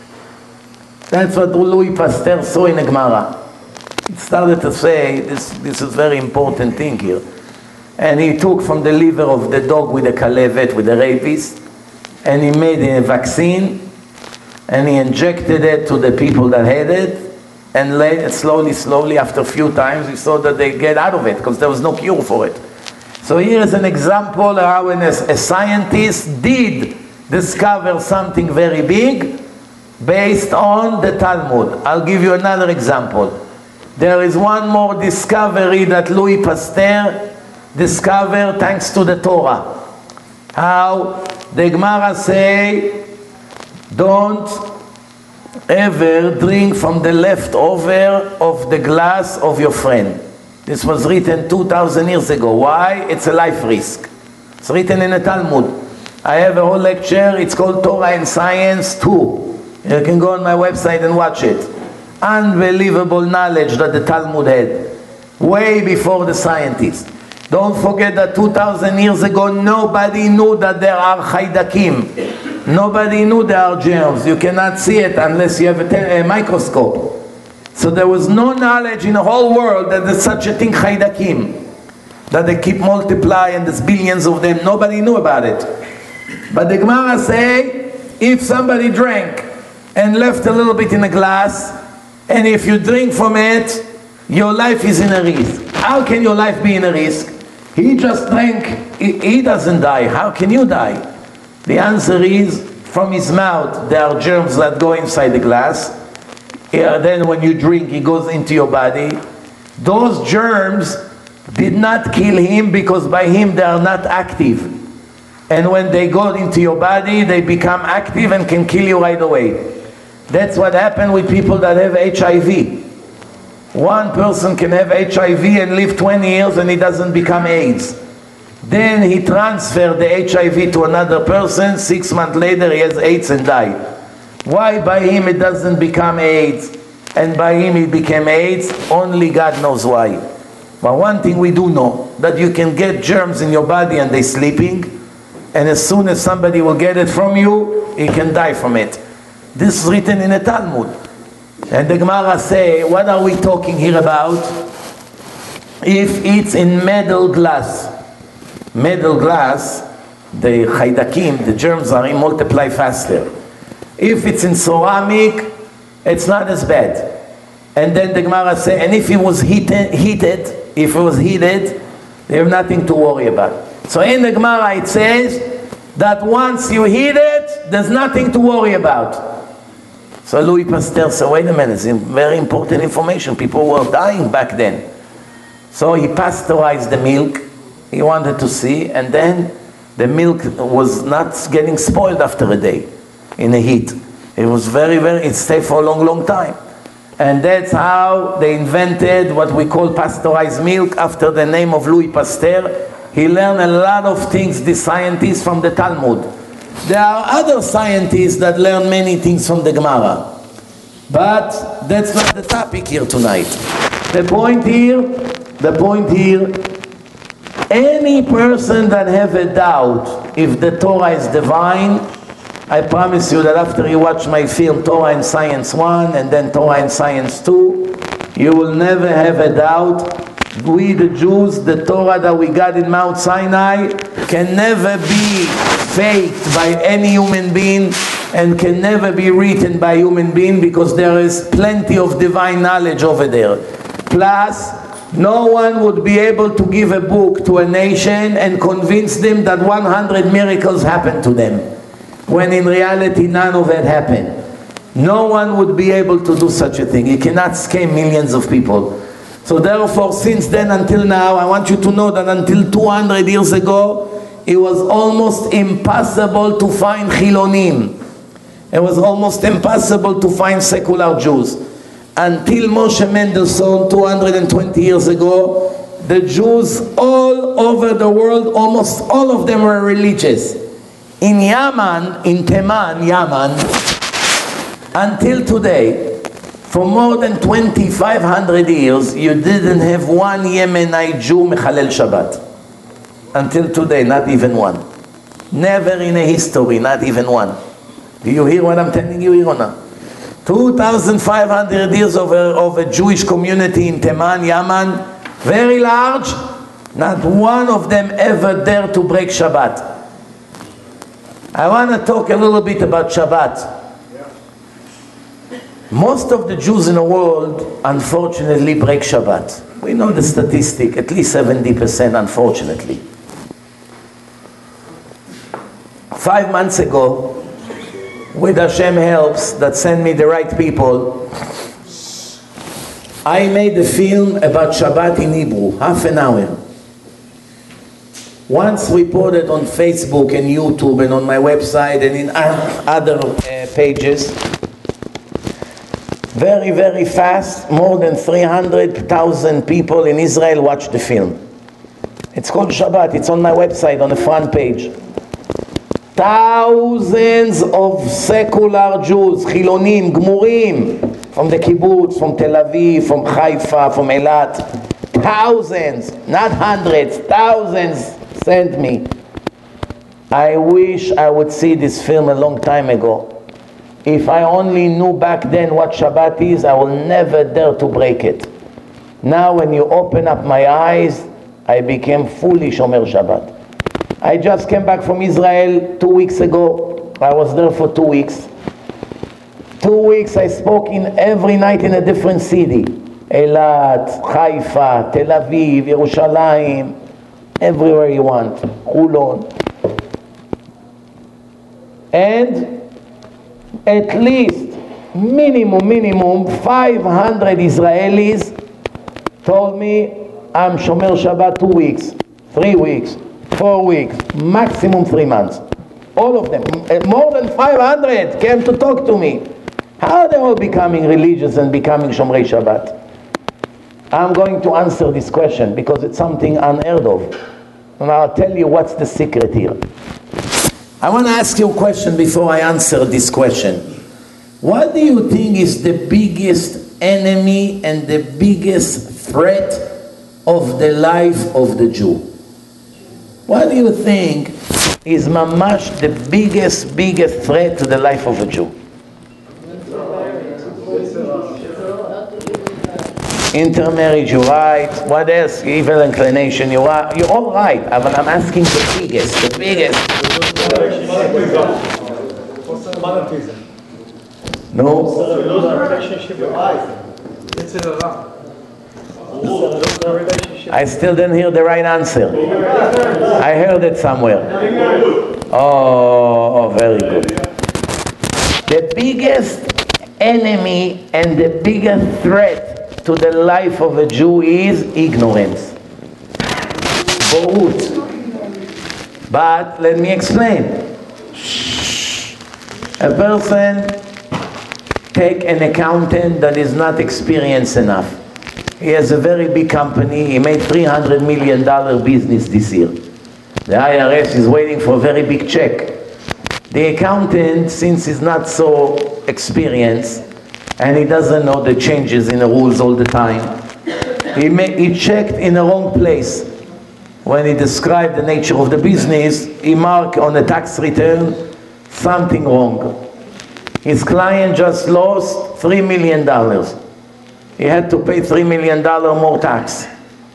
That's what Louis Pasteur saw in the Gemara. He started to say, this is very important thing here. And he took from the liver of the dog with the kalevet, with the rabies, and he made a vaccine, and he injected it to the people that had it, and later, slowly, after a few times, he saw that they get out of it, because there was no cure for it. So here is an example how a scientist did discover something very big based on the Talmud. I'll give you another example. There is one more discovery that Louis Pasteur discovered thanks to the Torah. How the Gemara say, don't ever drink from the leftover of the glass of your friend. This was written 2,000 years ago. Why? It's a life risk. It's written in the Talmud. I have a whole lecture, it's called Torah and Science 2. You can go on my website and watch it. Unbelievable knowledge that the Talmud had, way before the scientists. Don't forget that 2,000 years ago, nobody knew that there are chaydakim. Nobody knew there are germs. You cannot see it unless you have a microscope. So there was no knowledge in the whole world that there's such a thing, chaydakim, that they keep multiply and there's billions of them. Nobody knew about it. But the Gemara say, if somebody drank and left a little bit in a glass, and if you drink from it, your life is in a risk. How can your life be in a risk? He just drank, he doesn't die. How can you die? The answer is, from his mouth, there are germs that go inside the glass. Then when you drink, it goes into your body. Those germs did not kill him because by him they are not active. And when they go into your body, they become active and can kill you right away. That's what happened with people that have HIV. One person can have HIV and live 20 years and he doesn't become AIDS. Then he transferred the HIV to another person, 6 months later he has AIDS and died. Why by him it doesn't become AIDS, and by him it became AIDS? Only God knows why. But one thing we do know, that you can get germs in your body and they're sleeping, and as soon as somebody will get it from you, he can die from it. This is written in the Talmud. And the Gemara say, what are we talking here about? If it's in metal glass, the chaydakim, the germs are multiply faster. If it's in ceramic, it's not as bad. And then the Gemara say, and if it was heated, there's nothing to worry about. So in the Gemara it says that once you heat it, there's nothing to worry about. So Louis Pasteur said, wait a minute, it's very important information. People were dying back then. So he pasteurized the milk. He wanted to see, and then the milk was not getting spoiled after a day in the heat. It was it stayed for a long, long time. And that's how they invented what we call pasteurized milk, after the name of Louis Pasteur. He learned a lot of things, this scientist, from the Talmud. There are other scientists that learn many things from the Gemara. But that's not the topic here tonight. The point here, any person that have a doubt if the Torah is divine, I promise you that after you watch my film Torah and Science 1 and then Torah and Science 2, you will never have a doubt. We the Jews, the Torah that we got in Mount Sinai can never be faked by any human being and can never be written by a human being, because there is plenty of divine knowledge over there. Plus, no one would be able to give a book to a nation and convince them that 100 miracles happened to them, when in reality none of it happened. No one would be able to do such a thing. You cannot scam millions of people. So therefore, since then until now, I want you to know that until 200 years ago, it was almost impossible to find Chilonim. It was almost impossible to find secular Jews. Until Moshe Mendelssohn, 220 years ago, the Jews all over the world, almost all of them were religious. In Yemen, in Teman, Yemen, until today, for more than 2,500 years, you didn't have one Yemenite Jew Mechalel Shabbat. Until today, not even one. Never in a history, not even one. Do you hear what I'm telling you here or not? 2,500 years of a Jewish community in Teman, Yemen, very large, not one of them ever dared to break Shabbat. I want to talk a little bit about Shabbat. Most of the Jews in the world, unfortunately, break Shabbat. We know the statistic, at least 70%, unfortunately. 5 months ago, with Hashem helps that send me the right people, I made a film about Shabbat in Hebrew, half an hour. Once we put it on Facebook and YouTube and on my website and in other pages, very, very fast, more than 300,000 people in Israel watched the film. It's called Shabbat, it's on my website on the front page. Thousands of secular Jews, Chilonim, Gmurim, from the kibbutz, from Tel Aviv, from Haifa, from Eilat, thousands, not hundreds, thousands sent me. I wish I would see this film a long time ago. If I only knew back then what Shabbat is, I will never dare to break it. Now when you open up my eyes, I became fully Shomer Shabbat. I just came back from Israel 2 weeks ago. I was there for 2 weeks. 2 weeks I spoke in every night in a different city. Eilat, Haifa, Tel Aviv, Yerushalayim, everywhere you want, Hulon. And at least, minimum, 500 Israelis told me, I'm Shomer Shabbat 2 weeks, 3 weeks, 4 weeks, maximum 3 months. All of them, more than 500 came to talk to me. How are they all becoming religious and becoming Shomrei Shabbat? I'm going to answer this question because it's something unheard of. And I'll tell you what's the secret here. I want to ask you a question before I answer this question. What do you think is the biggest enemy and the biggest threat of the life of the Jew? What do you think is mamash the biggest threat to the life of a Jew? Intermarriage, you're right. What else? Evil inclination, you're all right. But I'm asking the biggest. No. I still didn't hear the right answer. I heard it somewhere. Oh, very good. The biggest enemy and the biggest threat to the life of a Jew is ignorance. Borut. But let me explain. A person take an accountant that is not experienced enough. He has a very big company. He made $300 million business this year. The IRS is waiting for a very big check. The accountant, since he's not so experienced, and he doesn't know the changes in the rules all the time, he checked in the wrong place. When he described the nature of the business, he marked on the tax return something wrong. His client just lost $3 million. He had to pay $3 million more tax.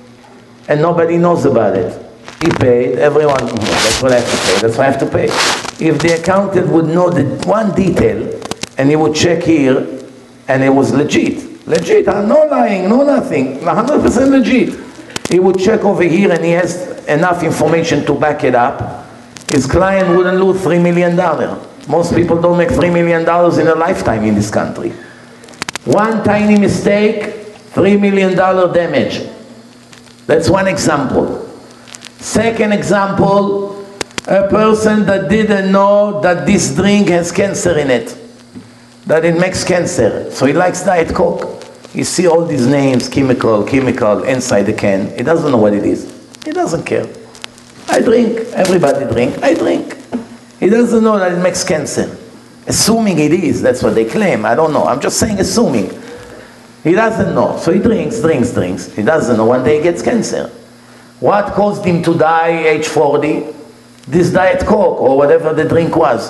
And nobody knows about it. He paid, everyone, that's what I have to pay, that's what I have to pay. If the accountant would know the one detail, and he would check here, and it was legit, no lying, no nothing, 100% legit. He would check over here, and he has enough information to back it up. His client wouldn't lose $3 million. Most people don't make $3 million in a lifetime in this country. One tiny mistake, $3 million damage. That's one example. Second example, a person that didn't know that this drink has cancer in it, that it makes cancer. So he likes Diet Coke. You see all these names, chemical, inside the can. He doesn't know what it is. He doesn't care. I drink, everybody drink, I drink. He doesn't know that it makes cancer. Assuming it is, that's what they claim. I don't know. I'm just saying assuming. He doesn't know. So he drinks. He doesn't know one day he gets cancer. What caused him to die age 40? This Diet Coke or whatever the drink was.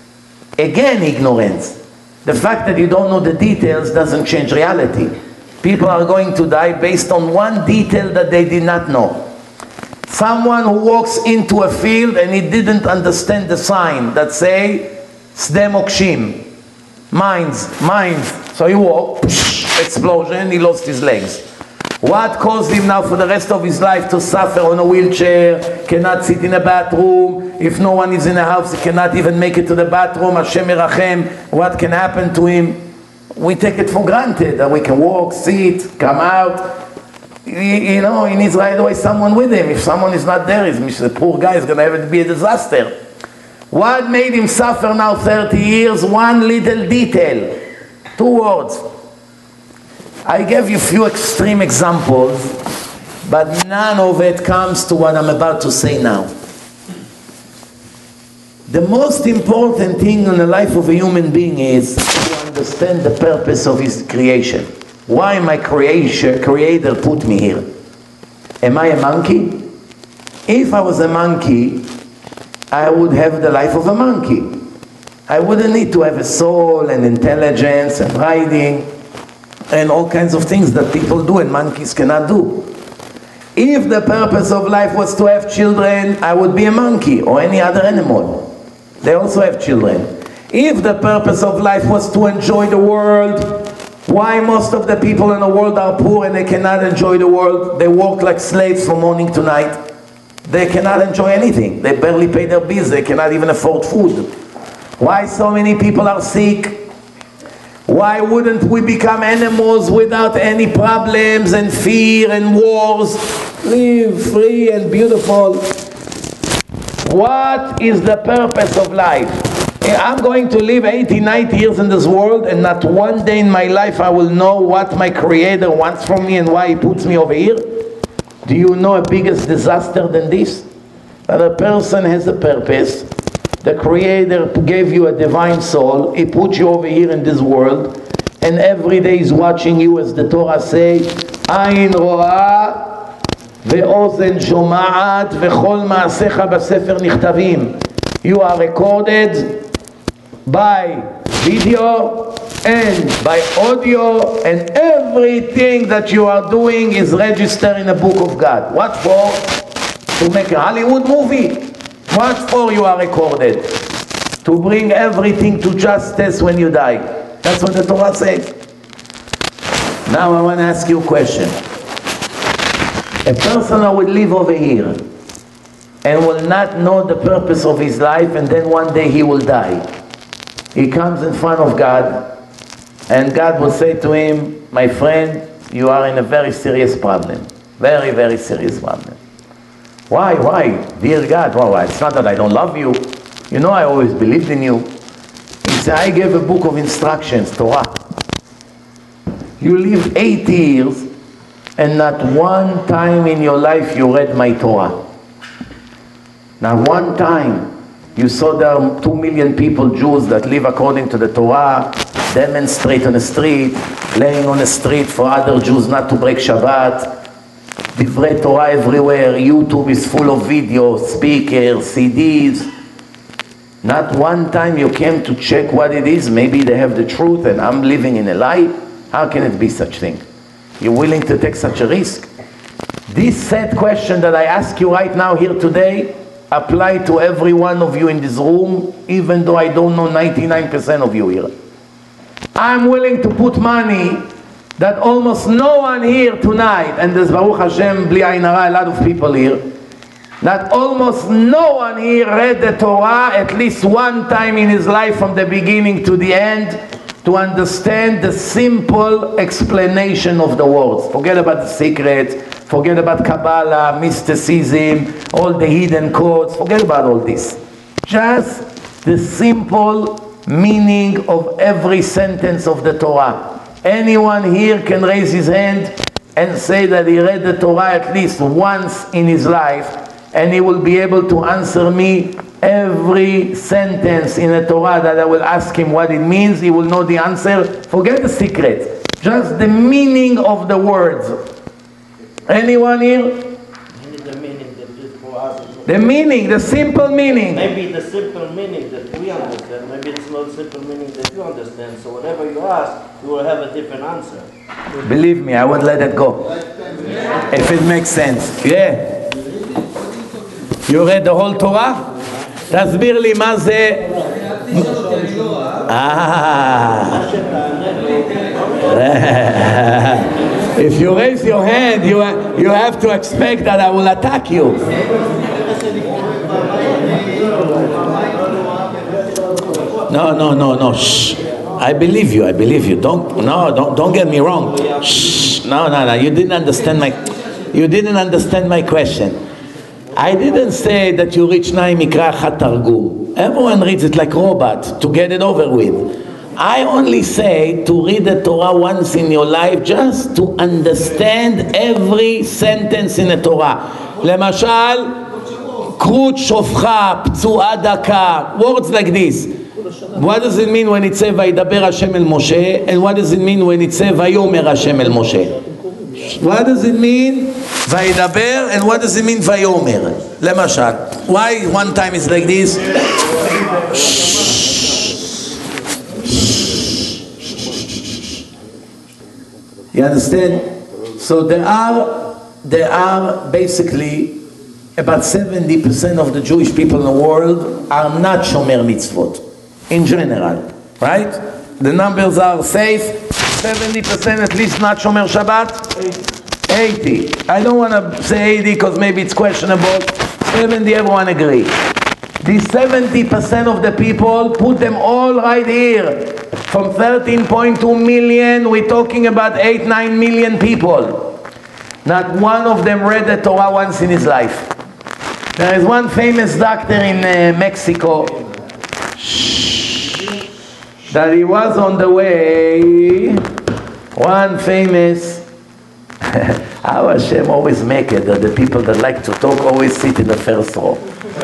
Again, ignorance. The fact that you don't know the details doesn't change reality. People are going to die based on one detail that they did not know. Someone who walks into a field and he didn't understand the sign that say, Sde Mokshim, mines. So he walked, explosion, he lost his legs. What caused him now for the rest of his life to suffer on a wheelchair, cannot sit in a bathroom, if no one is in the house, he cannot even make it to the bathroom, Hashem Yerachem, what can happen to him? We take it for granted that we can walk, sit, come out. You know, he needs right away someone with him. If someone is not there, the poor guy is going to have it be a disaster. What made him suffer now 30 years? One little detail. 2 words. I gave you a few extreme examples, but none of it comes to what I'm about to say now. The most important thing in the life of a human being is to understand the purpose of his creation. Why my creator put me here? Am I a monkey? If I was a monkey, I would have the life of a monkey. I wouldn't need to have a soul and intelligence and riding and all kinds of things that people do and monkeys cannot do. If the purpose of life was to have children, I would be a monkey or any other animal. They also have children. If the purpose of life was to enjoy the world, why most of the people in the world are poor and they cannot enjoy the world? They work like slaves from morning to night. They cannot enjoy anything. They barely pay their bills. They cannot even afford food. Why so many people are sick? Why wouldn't we become animals without any problems and fear and wars? Live free and beautiful. What is the purpose of life? I'm going to live 80, 90 years in this world, and not one day in my life I will know what my Creator wants from me and why He puts me over here. Do you know a biggest disaster than this? That a person has a purpose, The Creator gave you a divine soul. He put you over here in this world, and every day He's watching you, as the Torah say, Ayin ro'ah ve'ozen shoma'at ve'chol ma'asecha b'sefer nichtavim. You are recorded by video and by audio, and everything that you are doing is registered in the book of God. What for? To make a Hollywood movie. What for you are recorded? To bring everything to justice when you die. That's what the Torah says. Now I want to ask you a question. A person that will live over here and will not know the purpose of his life, and then one day he will die. He comes in front of God, and God will say to him, my friend, you are in a very serious problem. Very, very serious problem. Why? Dear God, why? It's not that I don't love you. You know I always believed in you. He said, I gave a book of instructions, Torah. You live 80 years, and not one time in your life you read my Torah. Not one time. You saw there are 2 million people, Jews, that live according to the Torah, demonstrate on the street, laying on the street for other Jews not to break Shabbat. Divrei Torah everywhere. YouTube is full of videos, speakers, CDs. Not one time you came to check what it is. Maybe they have the truth and I'm living in a lie. How can it be such thing? You're willing to take such a risk? This sad question that I ask you right now here today apply to every one of you in this room, even though I don't know 99% of you here. I'm willing to put money that almost no one here tonight, and there's Baruch Hashem, Bli Ayin Hara, a lot of people here, that almost no one here read the Torah at least one time in his life from the beginning to the end to understand the simple explanation of the words. Forget about the secrets, forget about Kabbalah, mysticism, all the hidden codes, forget about all this. Just the simple meaning of every sentence of the Torah. Anyone here can raise his hand and say that he read the Torah at least once in his life, and he will be able to answer me every sentence in the Torah that I will ask him what it means. He will know the answer. Forget the secret, just the meaning of the words. Anyone here? The meaning that is for us. The meaning, the simple meaning. Maybe the simple meaning that we understand, maybe it's not simple meaning that you understand. So whatever you ask, you will have a different answer. Believe me, I won't let it go. If it makes sense. Yeah. You read the whole Torah? תסביר לי מה זה... If you raise your hand, you have to expect that I will attack you. No. Shh. I believe you. Don't get me wrong. Shh. No. You didn't understand my question. I didn't say that you reach Nai Mikra Chat Targum. Everyone reads it like robot to get it over with. I only say to read the Torah once in your life just to understand every sentence in the Torah. למשל, קרות שופחה, פצועה דקה, words like this. What does it mean when it says וידבר השם אל משה, and what does it mean when it says ויאמר השם אל משה? What does it mean וידבר, and what does it mean ויאמר? למשל, why one time it's like this? You understand? So there are basically about 70% of the Jewish people in the world are not Shomer Mitzvot, in general, right? The numbers are safe, 70% at least not Shomer Shabbat, 80. I don't want to say 80 because maybe it's questionable, 70 everyone agree. These 70% of the people, put them all right here. From 13.2 million, we're talking about 8-9 million people. Not one of them read the Torah once in his life. There is one famous doctor in Mexico that he was on the way. One famous How Hashem always make it that the people that like to talk always sit in the first row.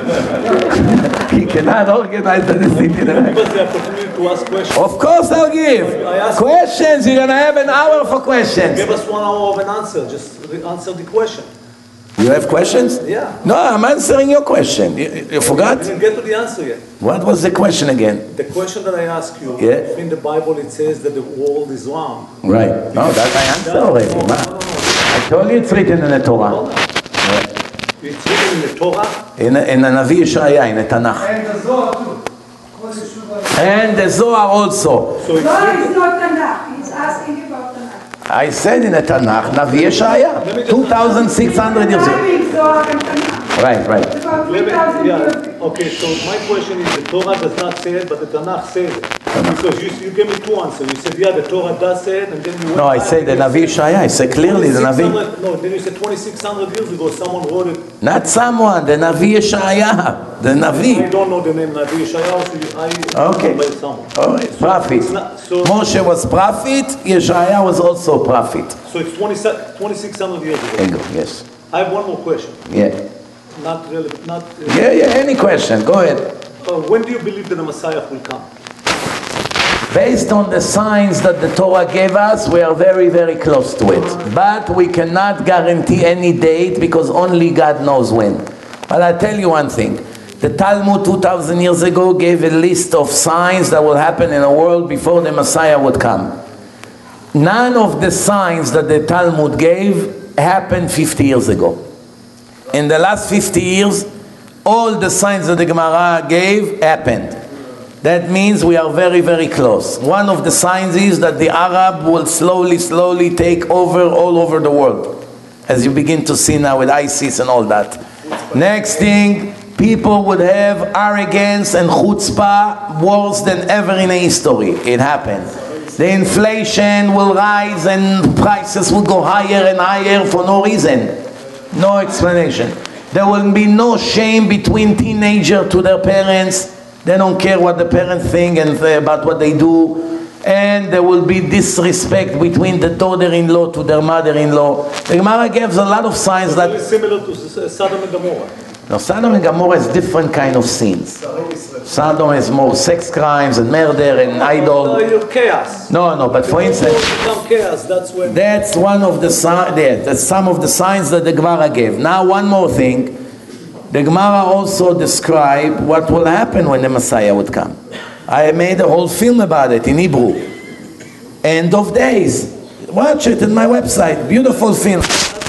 He cannot organize that they sit in the Give us the opportunity to ask questions. Of course I'll give. Questions, you're going to have an hour for questions. Give us 1 hour of an answer. Just answer the question. You have questions? Yeah. No, I'm answering your question. You forgot? I didn't get to the answer yet. What was the question again? The question that I asked you, Yeah. if in the Bible it says that the world is round. Right. No, that I answered already. No. I told you it's written in the Torah. Hold on. It's written in the Torah. In the Navi Yeshaya, in the Tanakh. And the Zohar too. All the Shuvah. And the Zohar also. So it's Zohar written. is not Tanakh. He's asking about Tanakh. I said in the Tanakh, Navi Yeshaya, 2,600 years ago. Timing Zohar and Tanakh. Right. About 3,000 years ago. Okay, so my question is, the Torah does not say it, but the Tanakh says it. Because you gave me 2 answers. You said, yeah, the Torah does say it, and then you went No, I back said the and you Navi Yeshaya. I said clearly the Navi. 2600 No, then you said 2,600 years ago someone wrote it. Not someone, the Navi Yeshaya. The I Navi. don't know the name Navi Yeshayahu, so I Okay. by someone. All right, prophet. It's not- so- Moshe was prophet, Yeshaya was also prophet. So it's 2,600 years ago. Ego, yes. I have one more question. Yeah. Not really, not. Yeah, any question, go ahead. When do you believe that the Messiah will come? Based on the signs that the Torah gave us, we are very, very close to it. But we cannot guarantee any date because only God knows when. But I'll tell you one thing. The Talmud 2,000 years ago gave a list of signs that will happen in the world before the Messiah would come. None of the signs that the Talmud gave happened 50 years ago. In the last 50 years, all the signs that the Gemara gave happened. That means we are very, very close. One of the signs is that the Arab will slowly take over all over the world, as you begin to see now with ISIS and all that. Next thing, people would have arrogance and chutzpah worse than ever in history. It happened. The inflation will rise and prices will go higher and higher for no reason. No explanation. There will be no shame between teenagers to their parents. They don't care what the parents think and about what they do. And there will be disrespect between the daughter-in-law to their mother-in-law. The Gemara gives a lot of signs Very that... similar to Sodom and Gomorrah. Now, Sodom and Gomorrah is different kind of sins. Sodom is more sex crimes and murder and idol. Chaos. No, but for instance... Become chaos. That's when. That's one of the signs. That's some of the signs that the Gemara gave. Now, one more thing. The Gemara also described what will happen when the Messiah would come. I made a whole film about it in Hebrew. End of days. Watch it in my website. Beautiful film.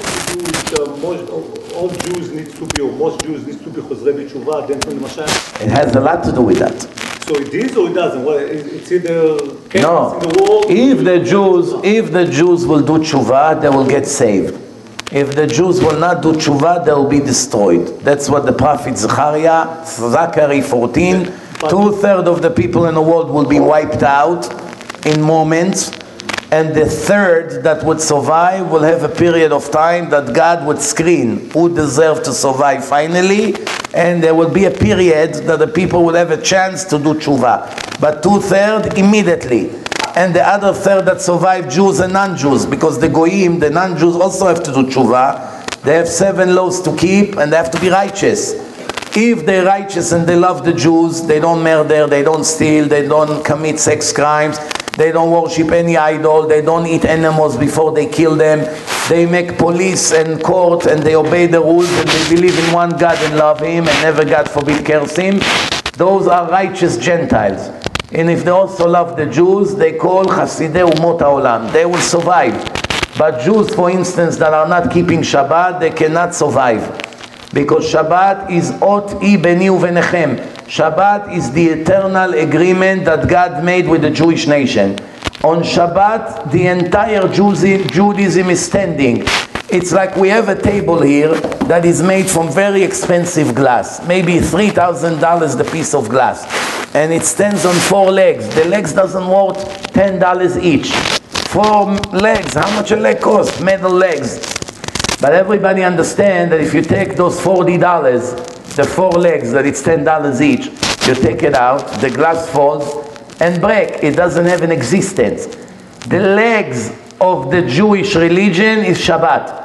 All Jews need to be, or most Jews need to be Chozrei B'Tshuva, then from the Messiah. It has a lot to do with that. So it is or it doesn't? Well, it's either chaos No. in the world. If the Jews will do tshuva, they will get saved. If the Jews will not do tshuva, they will be destroyed. That's what the prophet Zachariah 14, 2/3 of the people in the world will be wiped out in moments, and the third that would survive will have a period of time that God would screen who deserves to survive finally, and there will be a period that the people will have a chance to do tshuva. But 2/3 immediately. And the other third that survive, Jews and non-Jews, because the Goyim, the non-Jews also have to do tshuva. They have 7 laws to keep and they have to be righteous. If they're righteous and they love the Jews, they don't murder, they don't steal, they don't commit sex crimes, they don't worship any idol, they don't eat animals before they kill them, they make police and court and they obey the rules and they believe in one God and love Him and never, God forbid, curse Him. Those are righteous Gentiles. And if they also love the Jews, they call Chasidei Umot HaOlam. They will survive. But Jews, for instance, that are not keeping Shabbat, they cannot survive. Because Shabbat is Ot I Beni Uvenechem. Shabbat is the eternal agreement that God made with the Jewish nation. On Shabbat, the entire Judaism is standing. It's like we have a table here that is made from very expensive glass. Maybe $3,000 the piece of glass. And it stands on 4 legs. The legs doesn't worth $10 each. 4 legs, how much a leg costs? Metal legs. But everybody understands that if you take those $40, the 4 legs, that it's $10 each, you take it out, the glass falls and break. It doesn't have an existence. The legs of the Jewish religion is Shabbat.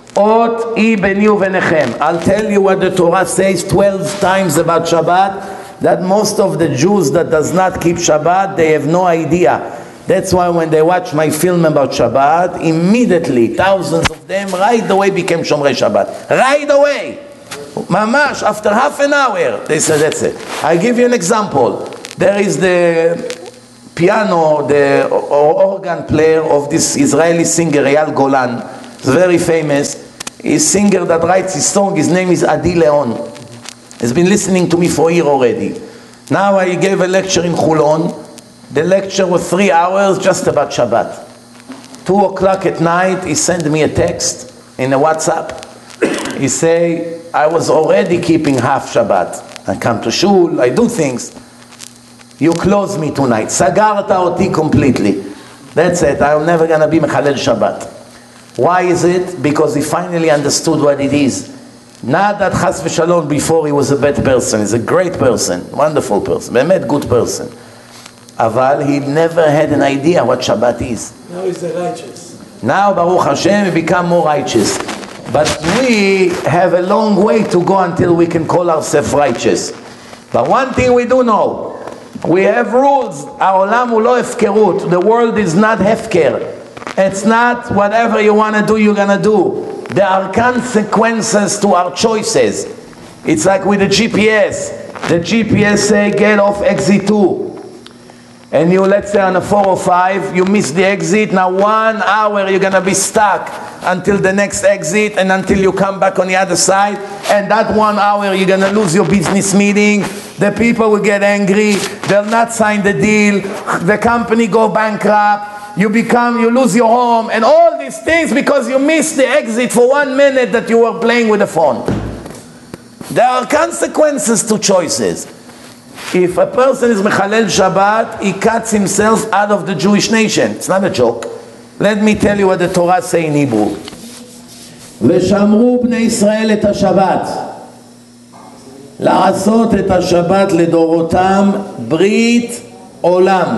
Ot I beni uvenechem. I'll tell you what the Torah says 12 times about Shabbat, that most of the Jews that does not keep Shabbat, they have no idea. That's why when they watch my film about Shabbat, immediately thousands of them right away became Shomrei Shabbat. Right away. Mamash, after half an hour, they said, that's it. I'll give you an example. There is the piano, the organ player of this Israeli singer, Eyal Golan. He's very famous. He's a singer that writes his song. His name is Adi Leon. He's been listening to me for a year already. Now I gave a lecture in Chulon. The lecture was 3 hours just about Shabbat. 2 o'clock at night, he sent me a text in a WhatsApp. He say, I was already keeping half Shabbat. I come to shul, I do things. You close me tonight. Sagarta oti completely. That's it. I'm never going to be Mechalel Shabbat. Why is it? Because he finally understood what it is. Not that Chas v'Shalom before he was a bad person. He's a great person, wonderful person, a good person. Aval, he never had an idea what Shabbat is. Now he's righteous. Now, Baruch Hashem, we become more righteous. But we have a long way to go until we can call ourselves righteous. But one thing we do know, we have rules. Ha'olam hu lo hefkerut. The world is not hefker. It's not whatever you want to do, you're going to do. There are consequences to our choices. It's like with the GPS. The GPS say get off exit 2. And you, let's say on a 405, you miss the exit. Now 1 hour you're going to be stuck until the next exit and until you come back on the other side. And that 1 hour you're going to lose your business meeting. The people will get angry. They'll not sign the deal. The company go bankrupt. You lose your home. And all these things because you missed the exit for 1 minute that you were playing with the phone. There are consequences to choices. If a person is Mechalel Shabbat, he cuts himself out of the Jewish nation. It's not a joke. Let me tell you what the Torah says in Hebrew. ושמרו בני ישראל את השבת, לעשות את השבת לדורותם ברית עולם,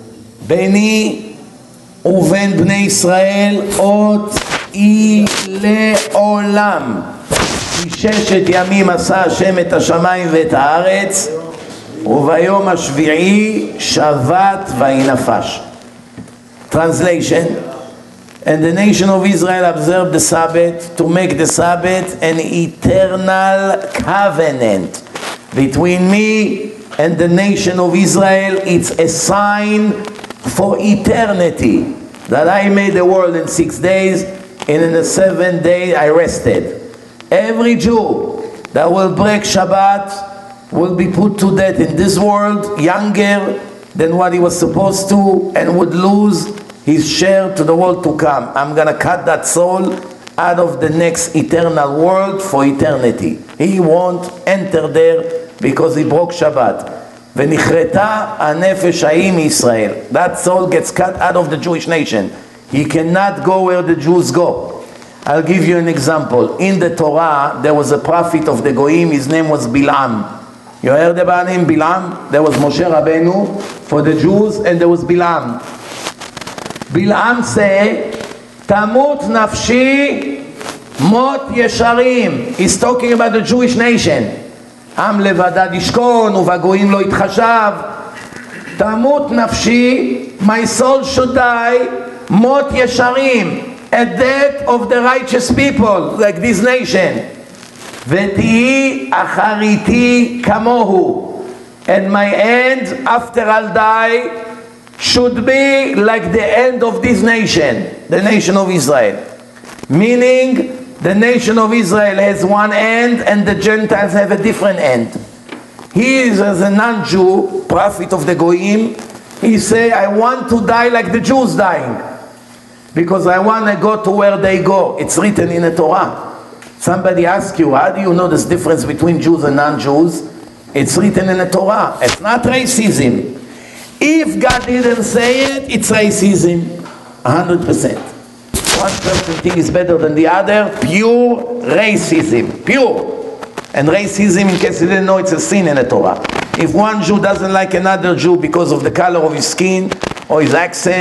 ביני ובין בני ישראל אות היא לעולם. כי 6 ימים עשה השם את השמיים ואת הארץ, וביום השביעי שבת וינפש. Translation: And the nation of Israel observed the Sabbath to make the Sabbath an eternal covenant between me and the nation of Israel. It's a sign for eternity that I made the world in 6 days, and in the 7th day I rested. Every Jew that will break Shabbat will be put to death in this world, younger than what he was supposed to, and would lose his share to the world to come. I'm going to cut that soul out of the next eternal world for eternity. He won't enter there because he broke Shabbat. V'nichreta hanefesh ha'im Israel. That soul gets cut out of the Jewish nation. He cannot go where the Jews go. I'll give you an example. In the Torah, there was a prophet of the Goyim. His name was Bilam. You heard about him, Bilam? There was Moshe Rabbeinu for the Jews, and there was Bilam. Bilam say, Tamut nafshi mot yesharim. He's talking about the Jewish nation. Am levadad yishkon uvagoyim lo yitchashav. Tamut nafshi, my soul should die, mot yesharim, a death of the righteous people, like this nation. V'tihi achariti kamohu, and my end after I'll die should be like the end of this nation, the nation of Israel. Meaning, the nation of Israel has one end and the Gentiles have a different end. He is, as a non-Jew, prophet of the Goyim, he say, I want to die like the Jews dying, because I want to go to where they go. It's written in the Torah. Somebody asks you, how do you know this difference between Jews and non-Jews? It's written in the Torah. It's not racism. If God didn't say it, it's racism. 100%. One person thinks is better than the other, pure racism. Pure. And racism, in case you didn't know, it's a sin in the Torah. If one Jew doesn't like another Jew because of the color of his skin, or his accent,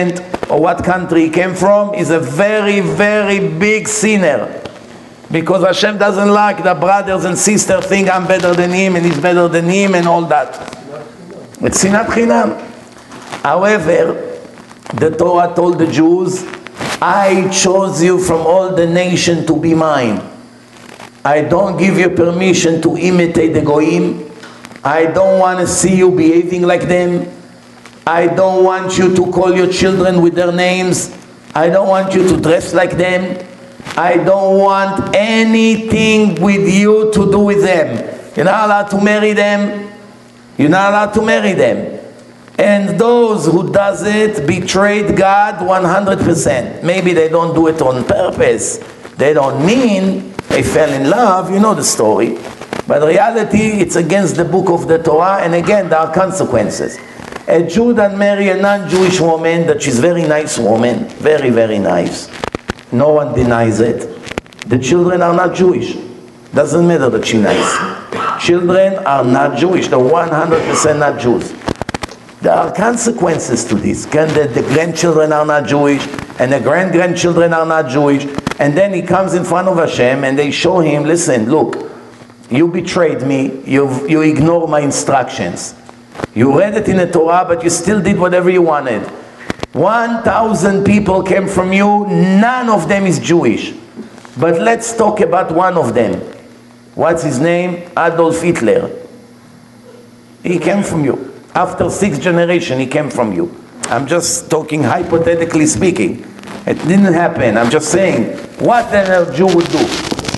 or what country he came from, is a very, very big sinner. Because Hashem doesn't like the brothers and sisters think I'm better than him and he's better than him and all that. It's sinat chinam. However, the Torah told the Jews, I chose you from all the nation to be mine. I don't give you permission to imitate the goyim. I don't want to see you behaving like them. I don't want you to call your children with their names. I don't want you to dress like them. I don't want anything with you to do with them. You're not allowed to marry them. You're not allowed to marry them. And those who does it betrayed God 100%. Maybe they don't do it on purpose. They don't mean, they fell in love, you know the story. But in reality, it's against the book of the Torah, and again, there are consequences. A Jew that marry a non-Jewish woman, that she's very nice woman, very, very nice. No one denies it. The children are not Jewish. Doesn't matter that she's nice. Children are not Jewish. They're 100% not Jews. There are consequences to this. The grandchildren are not Jewish, and the grand-grandchildren are not Jewish. And then he comes in front of Hashem, and they show him, listen, look, you betrayed me, you ignore my instructions. You read it in the Torah, but you still did whatever you wanted. 1,000 people came from you, none of them is Jewish. But let's talk about one of them. What's his name? Adolf Hitler. He came from you. After 6 generations, he came from you. I'm just talking hypothetically speaking. It didn't happen. I'm just saying, what a Jew would do.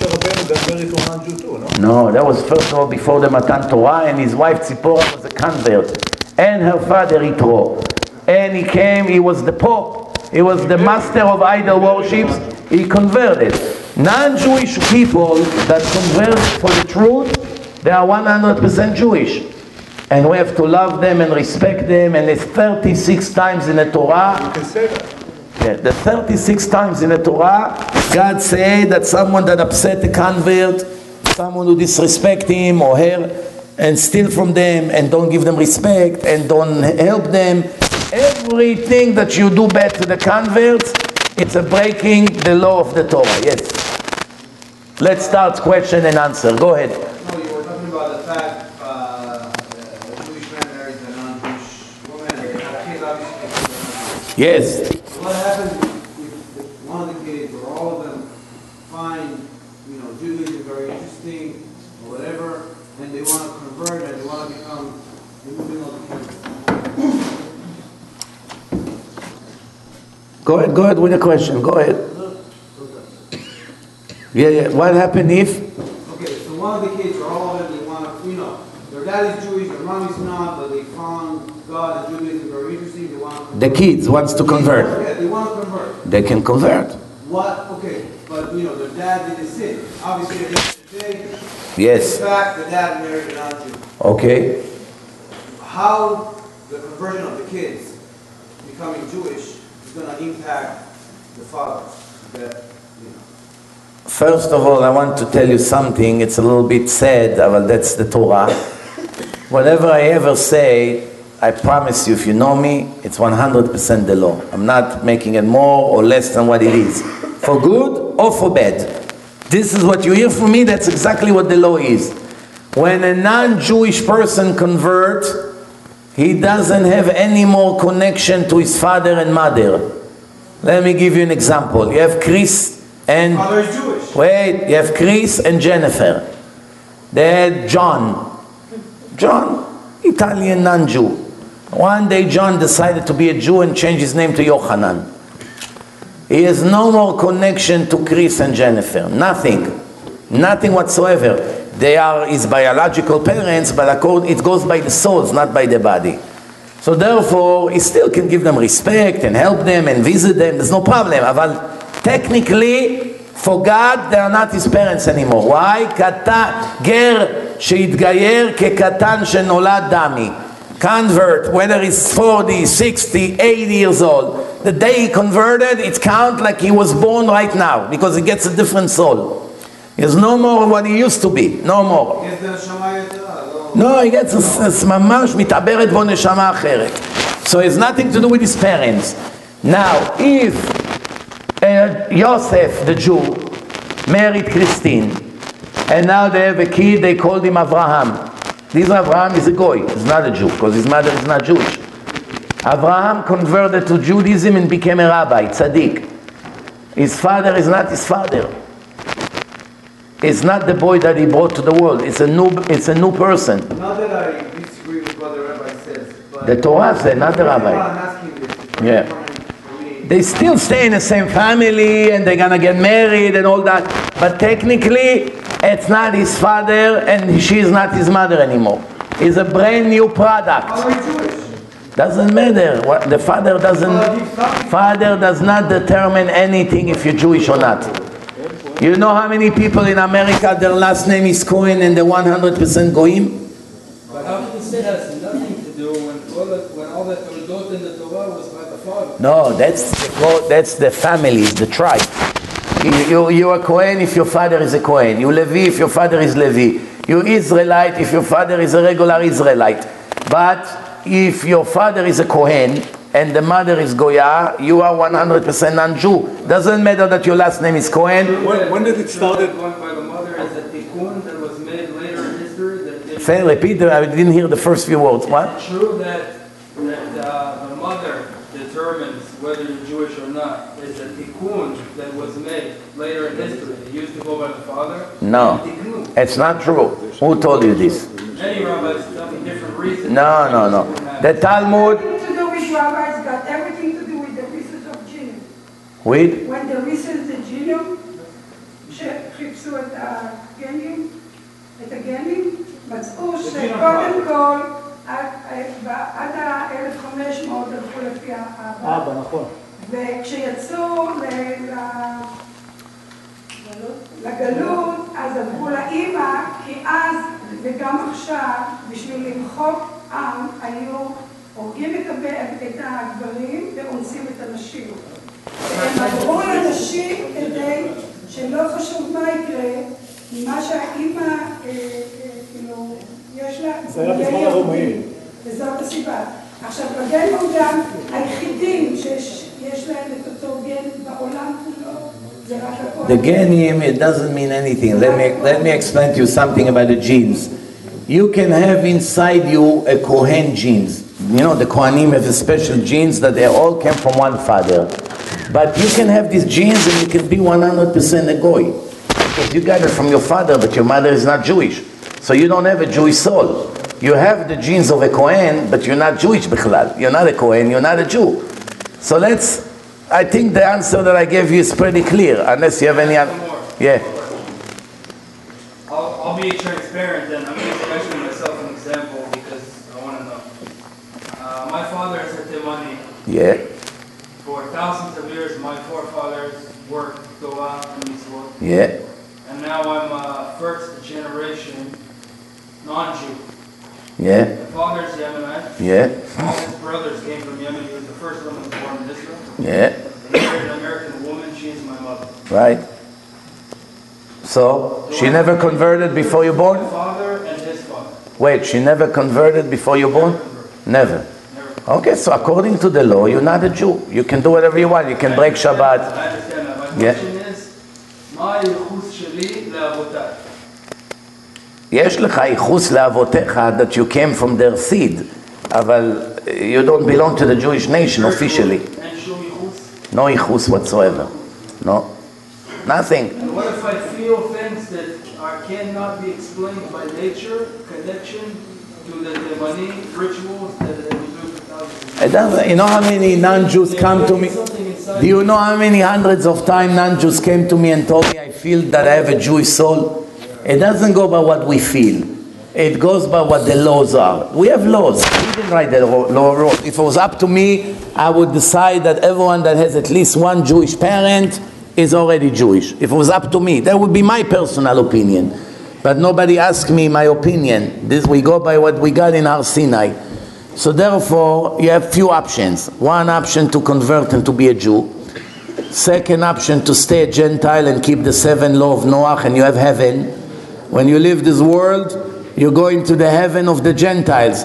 No, that was first of all before the Matan Torah, and his wife Tzipora was a convert. And her father Yitro. And he came, he was the Pope. He was the master of idol worships. He converted. Non-Jewish people that convert for the truth, they are 100% Jewish. And we have to love them and respect them. And it's 36 times in the Torah. You can say that. Yeah, the 36 times in the Torah, God said that someone that upset the convert, someone who disrespect him or her, and steal from them, and don't give them respect, and don't help them, everything that you do bad to the converts, it's a breaking the law of the Torah. Yes. Let's start question and answer. Go ahead. No, you were talking about the fact a Jewish man marries a non-Jewish woman, and they have kids, obviously. Yes. What happens if one of the kids or all of them find, Judaism very interesting or whatever, and they want to convert and they want to become Go ahead with the question. Go ahead. Yeah. What happened if? Okay, so one of the kids or all of them, they want to, their dad is Jewish, their mom is not, but they found God and Judaism very interesting. They want to convert. The kids wants to convert. Yeah, they want to convert. They can convert. What? Okay, but their dad didn't sin. Obviously, at the end of the day, Yes. in fact, the dad married a non-Jew. Okay. How the conversion of the kids becoming Jewish is going to impact the father? First of all, I want to tell you something. It's a little bit sad, but that's the Torah. Whatever I ever say, I promise you, if you know me, it's 100% the law. I'm not making it more or less than what it is. For good or for bad. This is what you hear from me, that's exactly what the law is. When a non-Jewish person converts, he doesn't have any more connection to his father and mother. Let me give you an example. You have Chris and... Father is Jewish. Wait, you have Chris and Jennifer. They had John, Italian non-Jew. One day John decided to be a Jew and changed his name to Yochanan. He has no more connection to Chris and Jennifer. Nothing whatsoever. They are his biological parents, but it goes by the souls, not by the body. So therefore, he still can give them respect and help them and visit them. There's no problem. But technically, for God, they are not his parents anymore. Why? Ger sheitgayer kekatan shenolad dami. Convert, whether he's 40, 60, 80 years old. The day he converted, it counts like he was born right now, because he gets a different soul. He's no more what he used to be. No more. No, he gets ממש מתעברת בו נשמה אחרת. So it's nothing to do with his parents. Now, if Yosef, the Jew, married Christine, and now they have a kid, they called him Avraham. This Avraham is a goy, he's not a Jew, because his mother is not Jewish. Avraham converted to Judaism and became a rabbi, tzaddik. His father is not his father. It's not the boy that he brought to the world. It's a new person. Not that I disagree with what the rabbi says, but The Torah said, not the rabbi. I'm asking this. It's very Yeah. important for me. They still stay in the same family and they're gonna get married and all that. But technically, it's not his father and she is not his mother anymore. It's a brand new product. Are we Jewish? Doesn't matter. What the father doesn't. Father does not determine anything if you're Jewish or not. You know how many people in America their last name is Cohen and they're 100% Goyim? But how can you say that has nothing to do when all the Toldot in the Torah was by the father? No, that's the family, the tribe. You're a Kohen if your father is a Kohen. You Levi if your father is Levi. You Israelite if your father is a regular Israelite. But if your father is a Kohen and the mother is Goya, you are 100% non-Jew. Doesn't matter that your last name is Kohen. When did it start? One by the mother is a tikkun that was made later in history. Fair, repeat, I didn't hear the first few words. What? Is it true that the mother determines whether you're Jewish or not? Is a tikkun that was made later in history? It used to go by the father? No, it's not true. Who told you this? Many rabbis tell me different reasons. No. The Talmud, Everything to do with rabbis got everything to do with the research of genome. with When they researched the genome, שחיפשו את הגנים, מצאו שקודם כל, עד ה-1500 הלכו לפי האבא. נכון. וכשיצאו לגלות, אז הלכו לאמא, כי אז וגם עכשיו, בשביל למחוק עם, היו הורגים את הגברים ואונסים את הנשים. הם עברו לנשים כדי שלא חשוב מה יקרה, מה שהאמא, כאילו, יש לה... זה היה בזמן הרומאים. וזאת הסיבה. עכשיו, בגן מוקדם, היחידים שיש להם את אותו גן בעולם כולו, זה רק הכל. the genim, it doesn't mean anything. Let me explain to you something about the genes. You can have inside you a Kohen genes. You know, the Kohanim have a special genes that they all came from one father. But you can have these genes and you can be 100% a goy. Because you got it from your father, but your mother is not Jewish. So you don't have a Jewish soul. You have the genes of a Kohen, but you're not Jewish bichlal. You're not a Kohen, you're not a Jew. So I think the answer that I gave you is pretty clear, unless you have any other. Yeah. I'll be transparent and I'm going to mention myself an example because I want to know. My father is a Temani. Yeah. For thousands of years, my forefathers worked Torah and Mitzvot. Yeah. And now I'm a first generation non-Jew. Yeah. My father's Yemenite. Yeah. All his brothers came from Yemen. He was the first one that was born in Israel. Yeah. He married an American woman. She is my mother. Right. So she never converted before you're born? My father and his father. Wait, she never converted before you're born? Never. Okay, so according to the law, you're not a Jew. You can do whatever you want. You can break Shabbat. I understand that. My Yeah. question is, מה הייחוס שלי לאבותיי? יש לך ייחוס לאבותיך that you came from their seed, אבל you don't belong to the Jewish nation officially. אין שום ייחוס? No ייחוס whatsoever. No. Nothing. And what if I feel things that cannot be explained by nature, connection to the Yemeni rituals that we do for thousands of years? You know how many non-Jews come to me? Do you know how many hundreds of times non-Jews came to me and told me I feel that I have a Jewish soul? It doesn't go by what we feel. It goes by what the laws are. We have laws. We didn't write the law. If it was up to me, I would decide that everyone that has at least one Jewish parent is already Jewish. If it was up to me, that would be my personal opinion. But nobody asked me my opinion. We go by what we got in Har Sinai. So therefore, you have few options. One option to convert and to be a Jew. Second option to stay a Gentile and keep the 7 law of Noach and you have heaven. When you leave this world, you're going to the heaven of the Gentiles.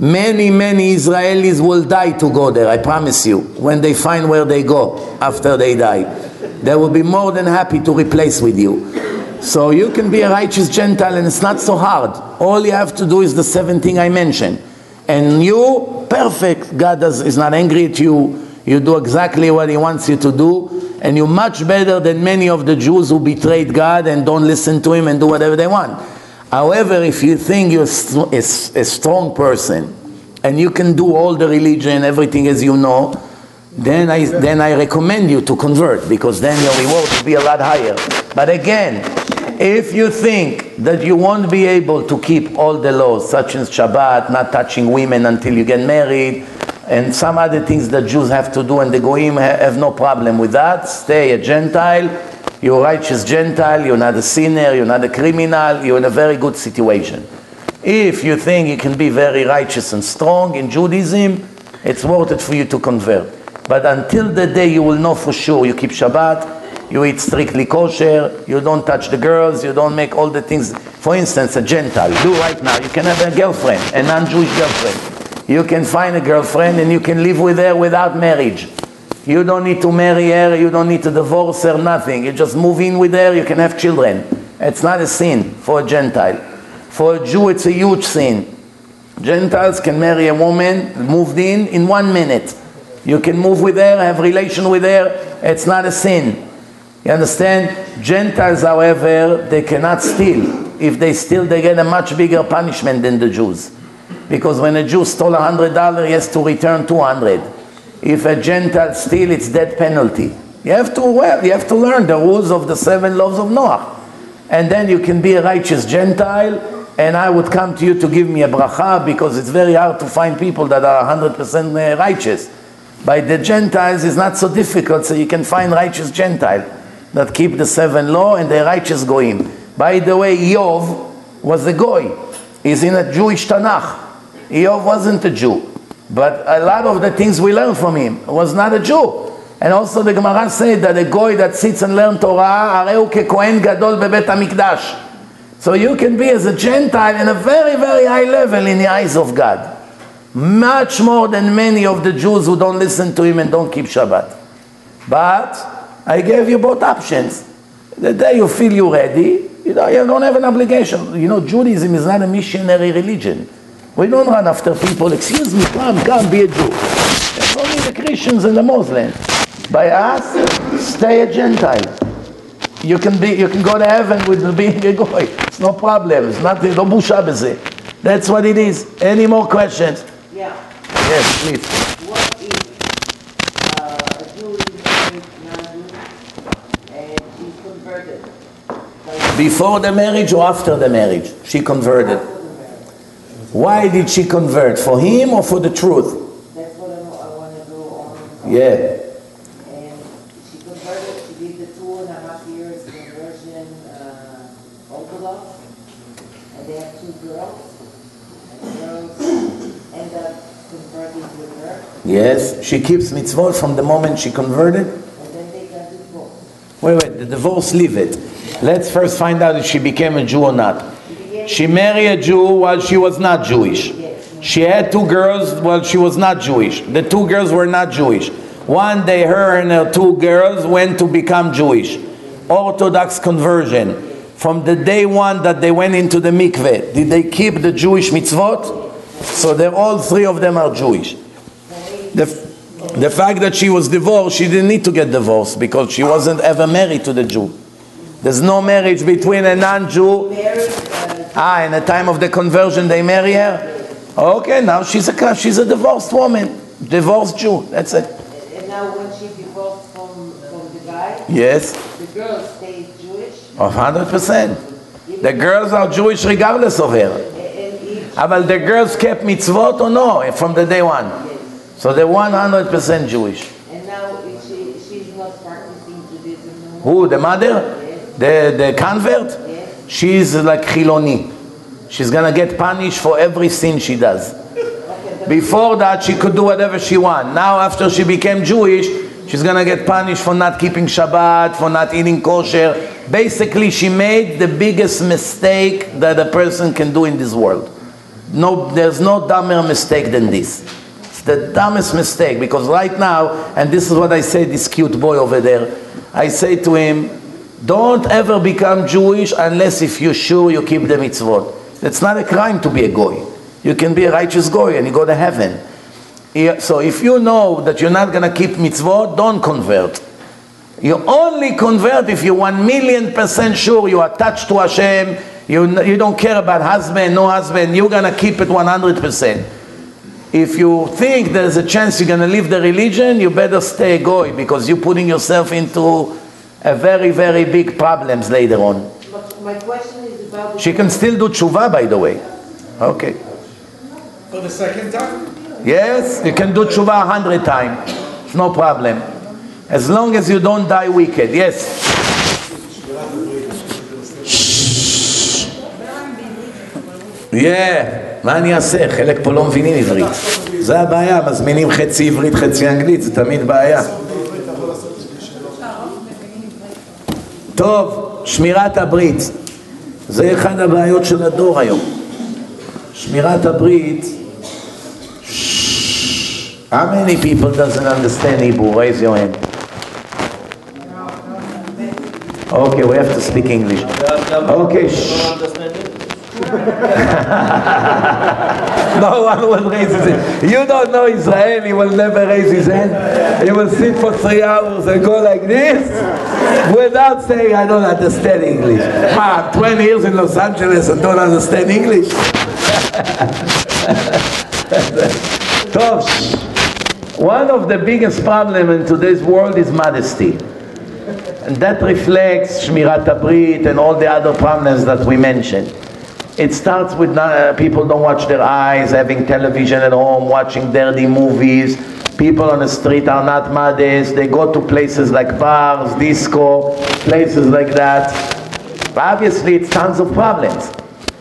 Many Israelis will die to go there, I promise you, when they find where they go after they die. They will be more than happy to replace with you. So you can be a righteous Gentile, and it's not so hard. All you have to do is the 7 things I mentioned. And you, perfect. God is not angry at you. You do exactly what He wants you to do. And you're much better than many of the Jews who betrayed God and don't listen to Him and do whatever they want. However, if you think you're a strong person and you can do all the religion, everything as you know, then I recommend you to convert, because then your reward will be a lot higher. But again, if you think that you won't be able to keep all the laws, such as Shabbat, not touching women until you get married, and some other things that Jews have to do, and the Goyim have no problem with that, stay a Gentile. You're a righteous Gentile, you're not a sinner, you're not a criminal, you're in a very good situation. If you think you can be very righteous and strong in Judaism, it's worth it for you to convert. But until the day you will know for sure you keep Shabbat, you eat strictly kosher, you don't touch the girls, you don't make all the things. For instance, a Gentile, do right now, you can have a girlfriend, a non-Jewish girlfriend. You can find a girlfriend and you can live with her without marriage. You don't need to marry her, you don't need to divorce her, nothing. You just move in with her, you can have children. It's not a sin for a Gentile. For a Jew, it's a huge sin. Gentiles can marry a woman, moved in 1 minute. You can move with her, have relation with her, it's not a sin. You understand? Gentiles, however, they cannot steal. If they steal, they get a much bigger punishment than the Jews. Because when a Jew stole $100, he has to return 200. If a Gentile steals, it's death penalty. You have to learn the rules of the 7 laws of Noah. And then you can be a righteous Gentile, and I would come to you to give me a bracha, because it's very hard to find people that are 100% righteous. By the Gentiles, it's not so difficult, so you can find righteous Gentile that keep the 7 laws and the righteous Goyim. By the way, Eov was a Goy. He's in a Jewish Tanakh. Eov wasn't a Jew. But a lot of the things we learn from him was not a Jew. And also the Gemara said that a Goy that sits and learns Torah, areu kekohen gadol bebet hamikdash. So you can be as a Gentile in a very, very high level in the eyes of God. Much more than many of the Jews who don't listen to him and don't keep Shabbat. But I gave you both options. The day you feel you're ready, you don't have an obligation. Judaism is not a missionary religion. We don't run after people, excuse me, come, be a Jew. It's only the Christians and the Muslims. By us, stay a Gentile. You can go to heaven with being a Goy. It's no problem. It's nothing, no busha b'zeh. That's what it is. Any more questions? Yeah. Yes, please. What if a Jew is married non-Jew and she's converted? Before the marriage or after the marriage? She converted. Why did she convert? For him or for the truth? That's what I want to go on. Yeah. And she converted, she did the 2.5 years conversion Orthodox, and they have 2 girls, and the girls end up converting with her. Yes, she keeps mitzvot from the moment she converted. And then they got divorced. Wait, the divorce, leave it. Let's first find out if she became a Jew or not. She married a Jew while she was not Jewish. She had 2 girls while she was not Jewish. The 2 girls were not Jewish. One day her and her 2 girls went to become Jewish. Orthodox conversion. From the day 1 that they went into the mikveh, did they keep the Jewish mitzvot? So they're all 3 of them are Jewish. The fact that she was divorced, she didn't need to get divorced because she wasn't ever married to the Jew. There's no marriage between a non-Jew. In the time of the conversion they marry her? Okay, now she's a divorced woman. Divorced Jew, that's it. And now when she divorced from the guy, yes, the girl stays Jewish? 100%. The girls are Jewish regardless of her. But the girls kept mitzvot or no, from the day 1. Yes. So they're 100% Jewish. And now she's not practicing Judaism no more? Who, the mother? Yes. The convert? Yes. She's like Chiloni. She's going to get punished for every sin she does. Before that, she could do whatever she wants. Now, after she became Jewish, she's going to get punished for not keeping Shabbat, for not eating kosher. Basically, she made the biggest mistake that a person can do in this world. No, there's no dumber mistake than this. It's the dumbest mistake, because right now, and this is what I say, this cute boy over there, I say to him, don't ever become Jewish unless if you're sure you keep the mitzvot. It's not a crime to be a goy. You can be a righteous goy and you go to heaven. So if you know that you're not going to keep mitzvot, don't convert. You only convert if you're 1,000,000% sure you are attached to Hashem, you don't care about husband, no husband, you're going to keep it 100%. If you think there's a chance you're going to leave the religion, you better stay a goy, because you're putting yourself into a very, very big problems later on. But my question is about... She can still do tshuva, by the way. Okay. For the second time? Yes, you can do tshuva 100 times. It's no problem. As long as you don't die wicked. Yes. מה אני אעשה? חלק פה לא מבינים עברית. זה הבעיה, מזמינים חצי עברית, חצי אנגלית, זה תמיד בעיה. טוב, שמירת הברית. זה אחד הבעיות של הדור היום. שמירת הברית. How many people doesn't understand Hebrew? Raise your hand. Okay, we have to speak English. Okay. No one will raise his hand. You don't know Israel, he will never raise his hand. He will sit for 3 hours and go like this without saying, I don't understand English. 20 years in Los Angeles and don't understand English. One of the biggest problems in today's world is modesty. And that reflects Shmirat HaBrit and all the other problems that we mentioned. It starts with people don't watch their eyes, having television at home, watching dirty movies. People on the street are not modest. They go to places like bars, disco, places like that. Obviously, it's tons of problems.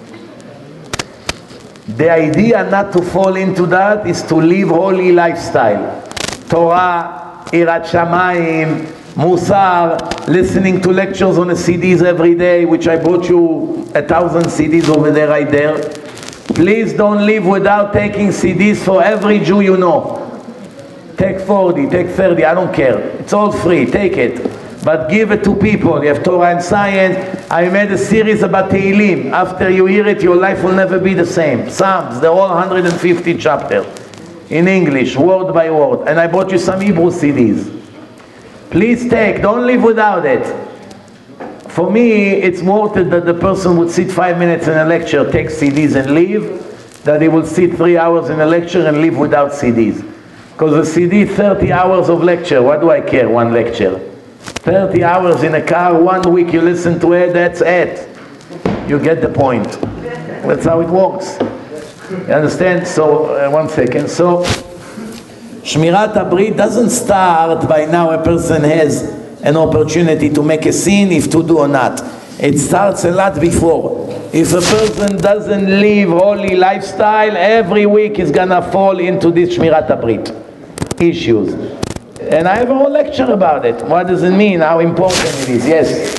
The idea not to fall into that is to live holy lifestyle. Torah, Irat Shamayim, Musar, listening to lectures on the CDs every day, which I brought you 1,000 CDs over there, right there. Please don't live without taking CDs for every Jew you know. Take 40, take 30, I don't care. It's all free, take it. But give it to people. You have Torah and Science. I made a series about Tehillim. After you hear it, your life will never be the same. Psalms, they're all 150 chapters. In English, word by word. And I brought you some Hebrew CDs. Please take, don't live without it. For me, it's worth it that the person would sit 5 minutes in a lecture, take CDs and leave, that he will sit 3 hours in a lecture and live without CDs. Because the CD, 30 hours of lecture, what do I care, one lecture? 30 hours in a car, 1 week you listen to it, that's it. You get the point. That's how it works. You understand? So, 1 second. So, Shmirat HaBrit doesn't start by now a person has an opportunity to make a sin, if to do or not. It starts a lot before. If a person doesn't live holy lifestyle, every week he's gonna fall into this Shmirat HaBrit issues. And I have a whole lecture about it. What does it mean? How important it is? Yes?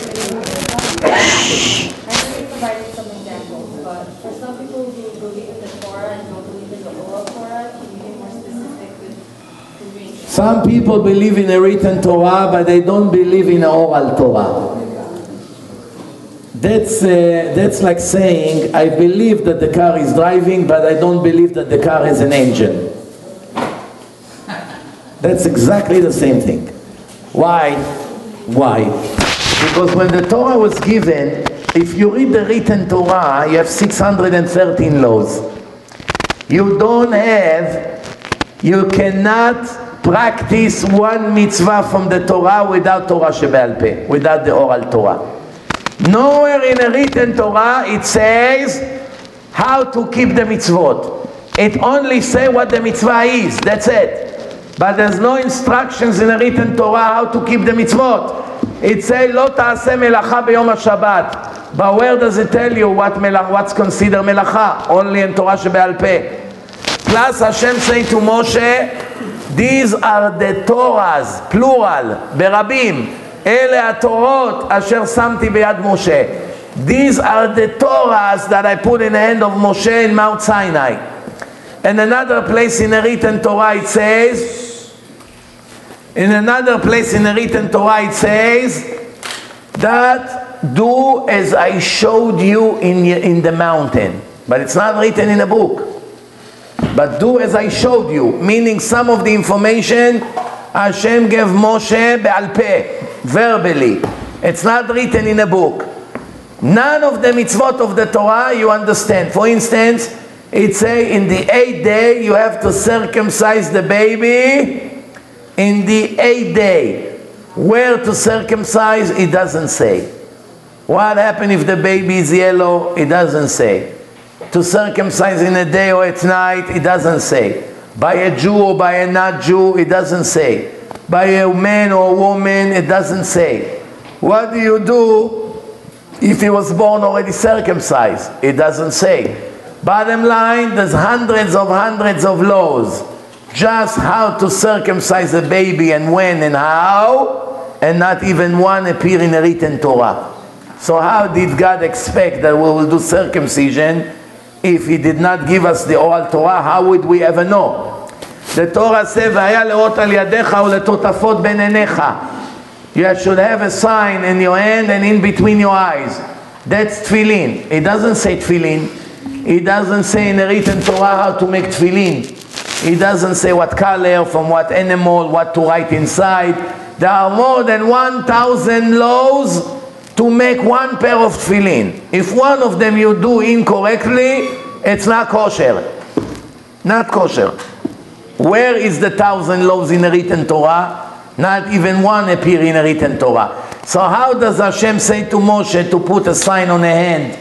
Some people believe in a written Torah, but they don't believe in an oral Torah. That's like saying, I believe that the car is driving, but I don't believe that the car has an engine. That's exactly the same thing. Why? Why? Because when the Torah was given, if you read the written Torah, you have 613 laws. You cannot practice one mitzvah from the Torah without Torah Shebe'al Peh, without the oral Torah. Nowhere in a written Torah it says how to keep the mitzvot. It only says what the mitzvah is, that's it. But there's no instructions in a written Torah how to keep the mitzvot. It says, Lo ta'aseh melacha b'yom HaShabbat. But where does it tell you what's considered melacha? Only in Torah Shebe'al Peh. Plus Hashem saying to Moshe, these are the Torahs, plural, ברבים. אלה התורות אשר שמתי ביד משה. These are the Torahs that I put in the hand of Moshe in Mount Sinai. And another place in the written Torah it says, that do as I showed you in the mountain. But it's not written in a book. But do as I showed you, meaning some of the information Hashem gave Moshe be'al peh, verbally. It's not written in a book. None of the mitzvot of the Torah you understand. For instance, it say in the 8th day you have to circumcise the baby. In the 8th day, where to circumcise, it doesn't say. What happens if the baby is yellow? It doesn't say. To circumcise in a day or at night, it doesn't say. By a Jew or by a not Jew, it doesn't say. By a man or a woman, it doesn't say. What do you do if he was born already circumcised? It doesn't say. Bottom line, there's hundreds of laws. Just how to circumcise a baby and when and how, and not even one appear in a written Torah. So how did God expect that we will do circumcision if He did not give us the oral Torah? How would we ever know? The Torah says, "V'haya le'ot al yadecha u'letotafot ben einecha." You should have a sign in your hand and in between your eyes. That's tefillin. It doesn't say tefillin. It doesn't say in the written Torah how to make tefillin. It doesn't say what color, from what animal, what to write inside. There are more than 1,000 laws to make one pair of tefillin. If one of them you do incorrectly, it's not kosher. Not kosher. Where is the 1,000 laws in the written Torah? Not even one appear in the written Torah. So how does Hashem say to Moshe to put a sign on the hand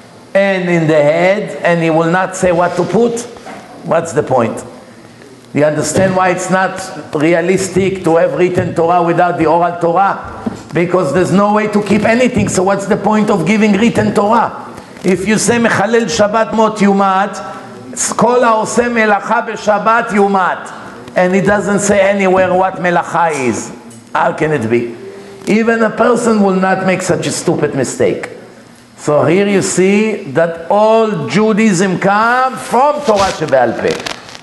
and in the head, and He will not say what to put? What's the point? Do you understand why it's not realistic to have written Torah without the oral Torah? Because there's no way to keep anything, so what's the point of giving written Torah? If you say Mechalel Shabbat Mot Yumat, Kol ha'oseh melacha b'Shabbat Yumat, and it doesn't say anywhere what melacha is. How can it be? Even a person will not make such a stupid mistake. So here you see that all Judaism comes from Torah Shebe'al Peh.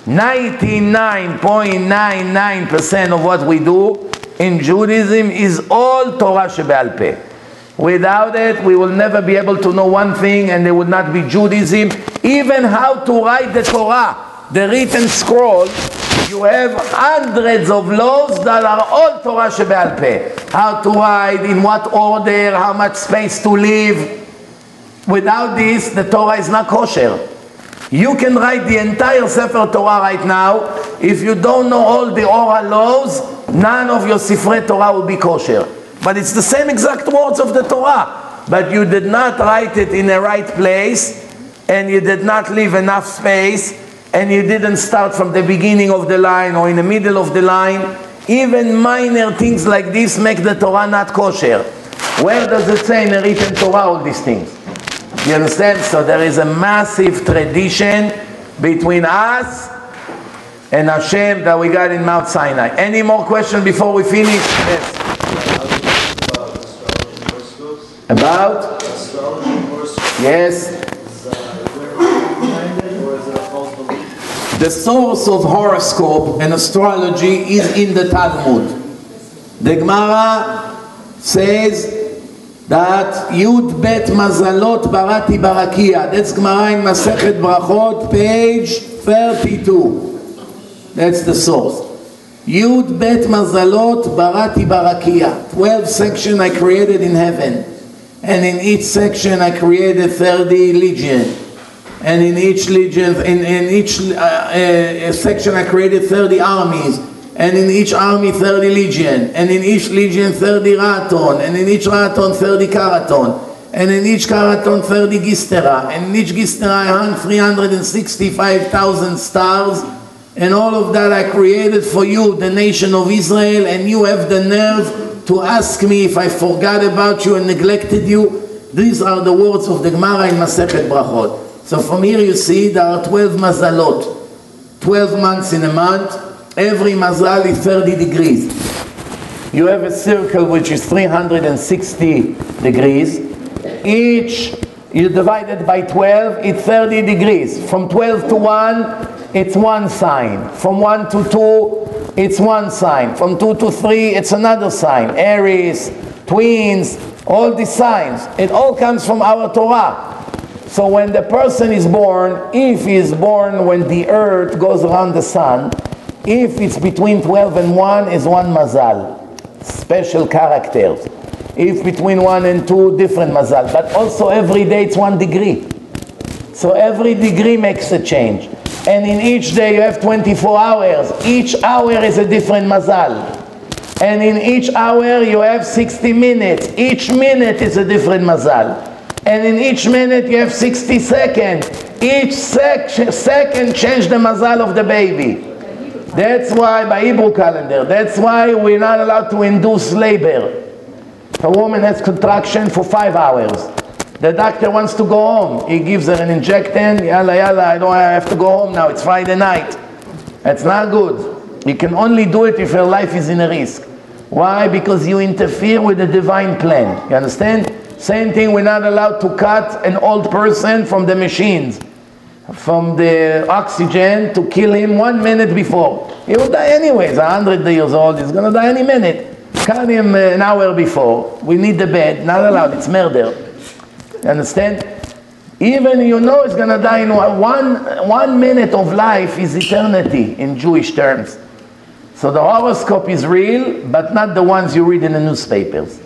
99.99% of what we do in Judaism is all Torah Shebe'al Peh. Without it, we will never be able to know one thing, and there would not be Judaism. Even how to write the Torah, the written scroll, you have hundreds of laws that are all Torah Shebe'al Peh. How to write, in what order, how much space to leave. Without this, the Torah is not kosher. You can write the entire Sefer Torah right now. If you don't know all the oral laws, none of your Sifrei Torah will be kosher. But it's the same exact words of the Torah. But you did not write it in the right place, and you did not leave enough space, and you didn't start from the beginning of the line or in the middle of the line. Even minor things like this make the Torah not kosher. Where does it say in the written Torah all these things? You understand? So there is a massive tradition between us and Hashem that we got in Mount Sinai. Any more questions before we finish? Yes. About? Yes. The source of horoscope and astrology is in the Talmud. The Gemara says that Yud Bet Mazalot Barati Barakia. That's Gemara in Masechet Brachot, page 32. That's the source. Yud Bet Mazalot Barati Barakia. 12 sections I created in heaven. And in each section I created 30 legion. And in each legion, in each section I created 30 armies. And in each army 30 legion, and in each legion 30 raton, and in each raton 30 karaton, and in each karaton 30 gistera, and in each gistera I hung 365,000 stars, and all of that I created for you, the nation of Israel, and you have the nerve to ask me if I forgot about you and neglected you. These are the words of the Gemara in Masechet Brachot. So from here you see there are 12 mazalot, 12 months in a month. Every mazal is 30 degrees. You have a circle which is 360 degrees. each, you divide it by 12, it's 30 degrees. From 12 to 1, it's one sign. From 1 to 2, it's one sign. From 2 to 3, it's another sign. Aries, twins, all these signs. It all comes from our Torah. So when the person is born, if he is born when the earth goes around the sun, if it's between 12 and 1, is one mazal. Special characters. If between 1 and 2, different mazal. But also every day it's 1 degree. So every degree makes a change. And in each day you have 24 hours. Each hour is a different mazal. And in each hour you have 60 minutes. Each minute is a different mazal. And in each minute you have 60 seconds. Each second change the mazal of the baby. That's why, by Hebrew calendar, that's why we're not allowed to induce labor. A woman has contraction for 5 hours. The doctor wants to go home. He gives her an injection. Yalla, yalla, I have to go home now. It's Friday night. That's not good. You can only do it if your life is in a risk. Why? Because you interfere with the divine plan. You understand? Same thing, we're not allowed to cut an old person from the machines, from the oxygen, to kill him 1 minute before. He will die anyways, 100 years old, he's going to die any minute. Cut him an hour before. We need the bed, not allowed, it's murder. You understand? Even you know he's going to die in one minute of life is eternity in Jewish terms. So the horoscope is real, but not the ones you read in the newspapers.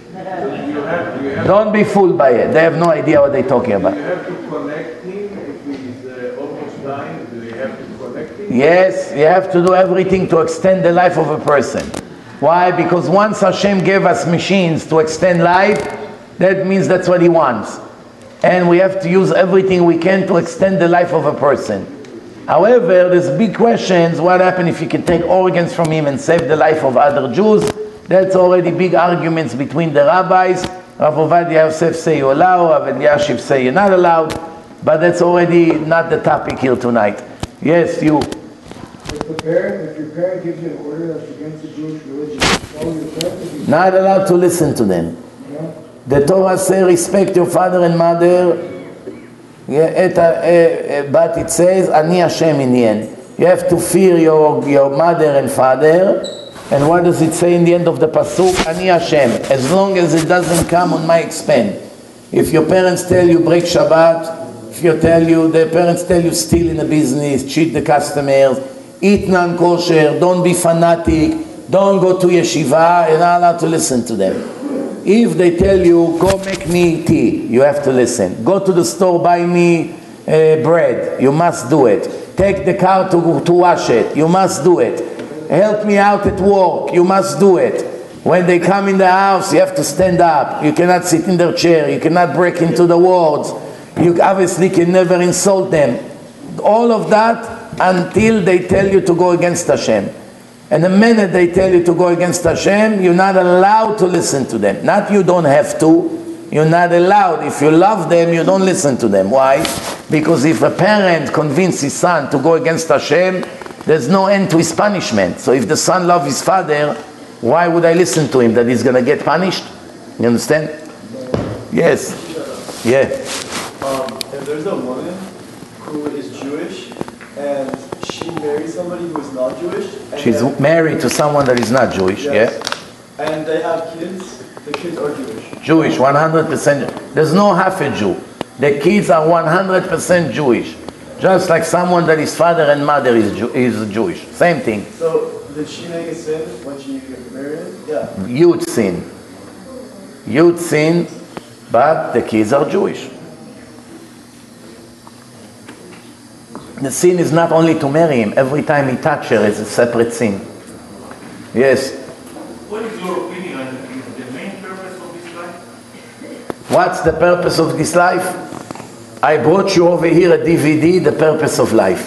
Don't be fooled by it. They have no idea what they're talking about. Do you have to connect him if he's almost dying? Do you have to connect him? Yes, you have to do everything to extend the life of a person. Why? Because once Hashem gave us machines to extend life, that means that's what He wants. And we have to use everything we can to extend the life of a person. However, there's big questions. What happens if you can take organs from him and save the life of other Jews? That's already big arguments between the rabbis. Rav Ovadia Yosef say you allow, Rav Elyashiv say you're not allowed, but that's already not the topic here tonight. Yes, you. If your parent gives you an order that's against the Jewish religion, follow your parents? Not allowed to listen to them. Yeah. The Torah says respect your father and mother, but it says Ani Hashem in the end. You have to fear your mother and father. And what does it say in the end of the pasuk? Ani Hashem, as long as it doesn't come on my expense. If your parents tell you break Shabbat, if the parents tell you steal in the business, cheat the customers, eat non-kosher, don't be fanatic, don't go to yeshiva, you're not allowed to listen to them. If they tell you, go make me tea, you have to listen. Go to the store, buy me bread, you must do it. Take the car to wash it, you must do it. Help me out at work, you must do it. When they come in the house, you have to stand up. You cannot sit in their chair, you cannot break into the walls. You obviously can never insult them. All of that until they tell you to go against Hashem. And the minute they tell you to go against Hashem, you're not allowed to listen to them. Not you don't have to, you're not allowed. If you love them, you don't listen to them. Why? Because if a parent convinces his son to go against Hashem, there's no end to his punishment. So if the son loves his father, why would I listen to him? That he's going to get punished? You understand? Yes. Yeah. If there's a woman who is Jewish and she marries somebody who is not Jewish. She's married to someone that is not Jewish, yes, yeah? And they have kids, the kids are Jewish. Jewish, 100%. There's no half a Jew. The kids are 100% Jewish. Just like someone that his father and mother is Jewish. Same thing. So, did she make a sin when she married him? Yeah. Huge sin. Huge sin, but the kids are Jewish. The sin is not only to marry him. Every time he touches her is a separate sin. Yes. What is your opinion on the main purpose of this life? What's the purpose of this life? I brought you over here a DVD, The Purpose of Life.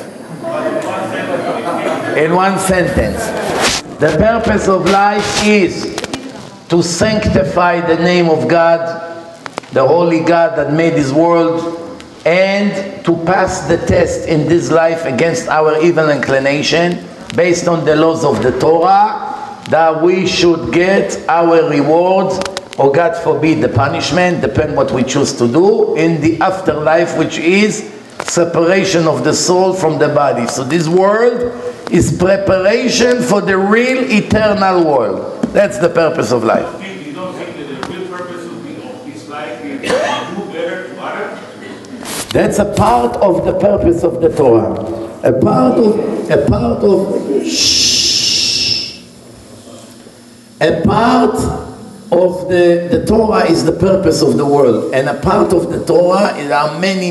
In one sentence. The purpose of life is to sanctify the name of God, the holy God that made this world, and to pass the test in this life against our evil inclination based on the laws of the Torah, that we should get our rewards or God forbid the punishment, depend what we choose to do, in the afterlife, which is separation of the soul from the body. So this world is preparation for the real eternal world. That's the purpose of life. You don't think that the real purpose of this life is to do better to others? That's a part of the purpose of the Torah. A part of the Torah is the purpose of the world, and a part of the Torah, there are many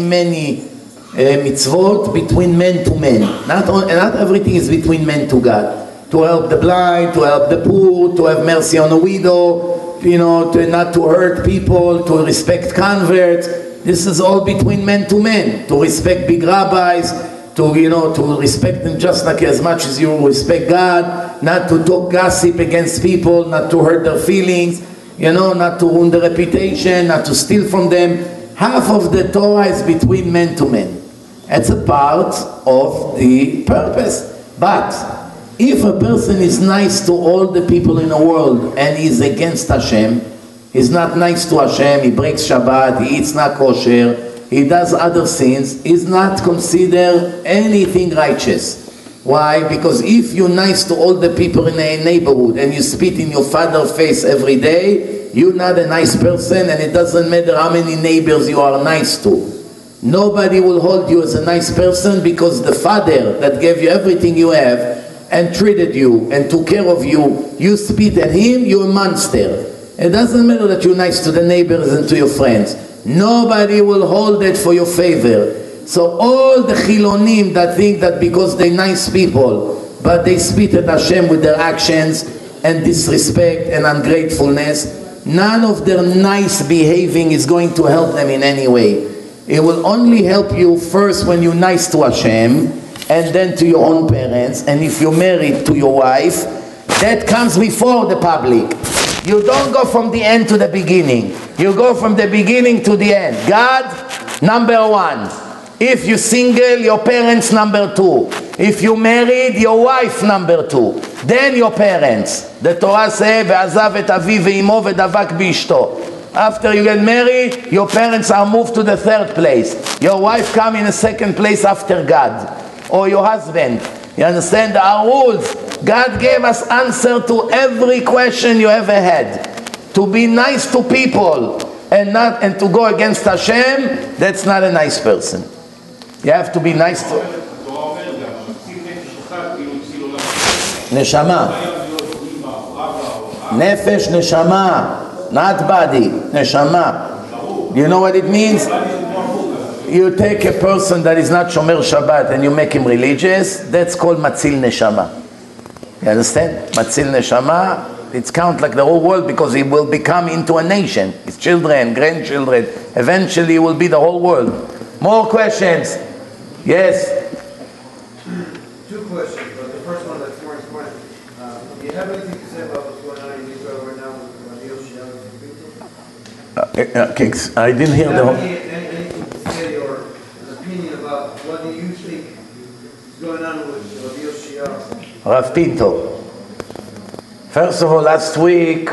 mitzvot between men to men. Not everything is between men to God. To help the blind, to help the poor, to have mercy on a widow, to not to hurt people, to respect converts. This is all between men to men. To respect big rabbis, to respect them just like as much as you respect God, not to talk gossip against people, not to hurt their feelings, not to ruin their reputation, not to steal from them. Half of the Torah is between men to men. It's a part of the purpose. But if a person is nice to all the people in the world and is against Hashem, he's not nice to Hashem, he breaks Shabbat, he eats not kosher, he does other sins, is not considered anything righteous. Why? Because if you're nice to all the people in a neighborhood and you spit in your father's face every day, you're not a nice person, and it doesn't matter how many neighbors you are nice to. Nobody will hold you as a nice person, because the father that gave you everything you have and treated you and took care of you, you spit at him, you're a monster. It doesn't matter that you're nice to the neighbors and to your friends. Nobody will hold it for your favor. So all the Chilonim that think that because they're nice people, but they spit at Hashem with their actions and disrespect and ungratefulness, none of their nice behaving is going to help them in any way. It will only help you first when you're nice to Hashem, and then to your own parents, and if you're married to your wife, that comes before the public. You don't go from the end to the beginning. You go from the beginning to the end. God, number one. If you're single, your parents, number two. If you're married, your wife, number two. Then your parents. The Torah says, "Ve'azav et aviv ve'imo ve'davak b'ishto." After you get married, your parents are moved to the third place. Your wife comes in the second place after God, or your husband. You understand? There are rules. God gave us answer to every question you ever had. To be nice to people and to go against Hashem, that's not a nice person. You have to be nice to Neshama. Nefesh, neshama. Not body, neshama. You know what it means? You take a person that is not Shomer Shabbat and you make him religious, that's called Matzil Neshama. You understand? Matzil Neshama, it's count like the whole world, because he will become into a nation. His children, grandchildren, eventually it will be the whole world. More questions? Yes? Two questions, but the first one that's more important. Do you have anything to say about what's going on in Israel right now with Rabbi Yoshi? I didn't hear the whole... Anything to say or an opinion about what do you think is going on with Rabbi Yoshi? Rav Pinto. First of all, last week,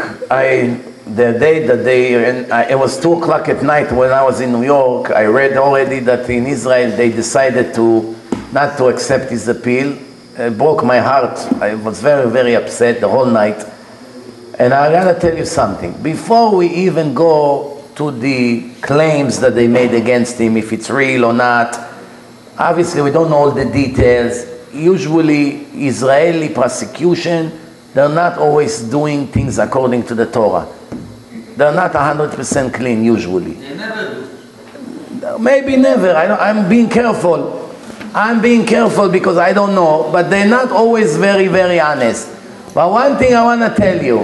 it was 2 o'clock at night when I was in New York. I read already that in Israel they decided not to accept his appeal. It broke my heart. I was very, very upset the whole night. And I gotta tell you something. Before we even go to the claims that they made against him, if it's real or not, obviously we don't know all the details. Usually Israeli prosecution, they're not always doing things according to the Torah. They're not 100% clean usually. They never do. Maybe never. I'm being careful. I'm being careful because I don't know, but they're not always very, very honest. But one thing I want to tell you,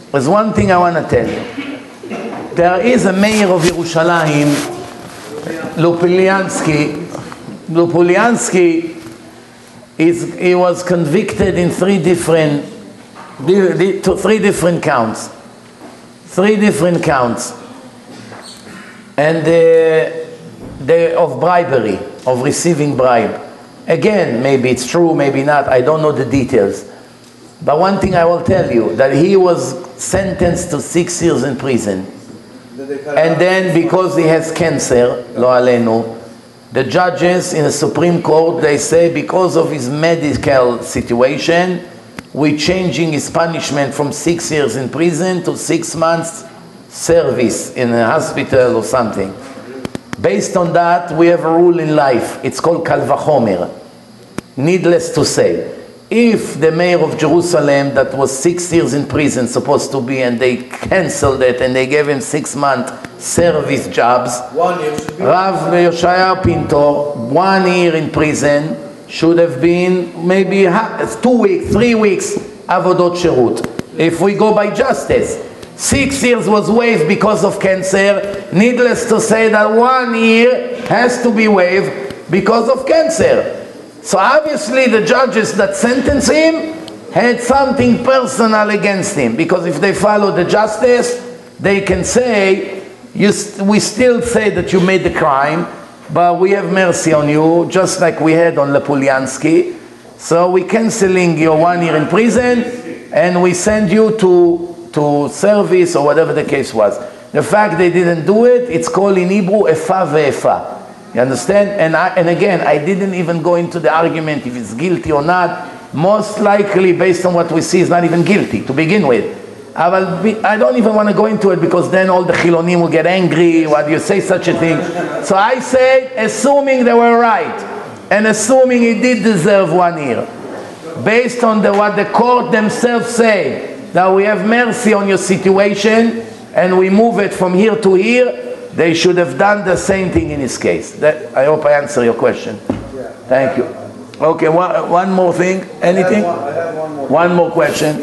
there is a mayor of Yerushalayim, Lupulyansky, he was convicted in 3 different counts. 3 different counts. And of bribery, of receiving bribe. Again, maybe it's true, maybe not, I don't know the details. But one thing I will tell you, that he was sentenced to 6 years in prison. And then because he has cancer, lo alenu, the judges in the Supreme Court, they say because of his medical situation, we're changing his punishment from 6 years in prison to 6 months service in a hospital or something. Based on that, we have a rule in life. It's called Kal Vachomer. Needless to say, if the mayor of Jerusalem that was 6 years in prison supposed to be, and they canceled it and they gave him 6 month service jobs, Rav Yoshaya Pinto, 1 year in prison should have been maybe 2 weeks, 3 weeks avodot shirut. If we go by justice, 6 years was waived because of cancer. Needless to say that 1 year has to be waived because of cancer. So obviously the judges that sentenced him had something personal against him, because if they follow the justice, they can say, we still say that you made the crime, but we have mercy on you, just like we had on Lepulyansky. So we're canceling your 1 year in prison, and we send you to service, or whatever the case was. The fact they didn't do it, it's called in Hebrew, efa ve'efa. You understand? And again, I didn't even go into the argument if it's guilty or not. Most likely, based on what we see, is not even guilty to begin with. I don't even want to go into it, because then all the Chilonim will get angry. Why do you say such a thing? So I say, assuming they were right, and assuming he did deserve 1 year, based on what the court themselves say, that we have mercy on your situation, and we move it from here to here, they should have done the same thing in his case. I hope I answer your question. Yeah. Thank you. Okay, one more thing. Anything? I have one more. One more question.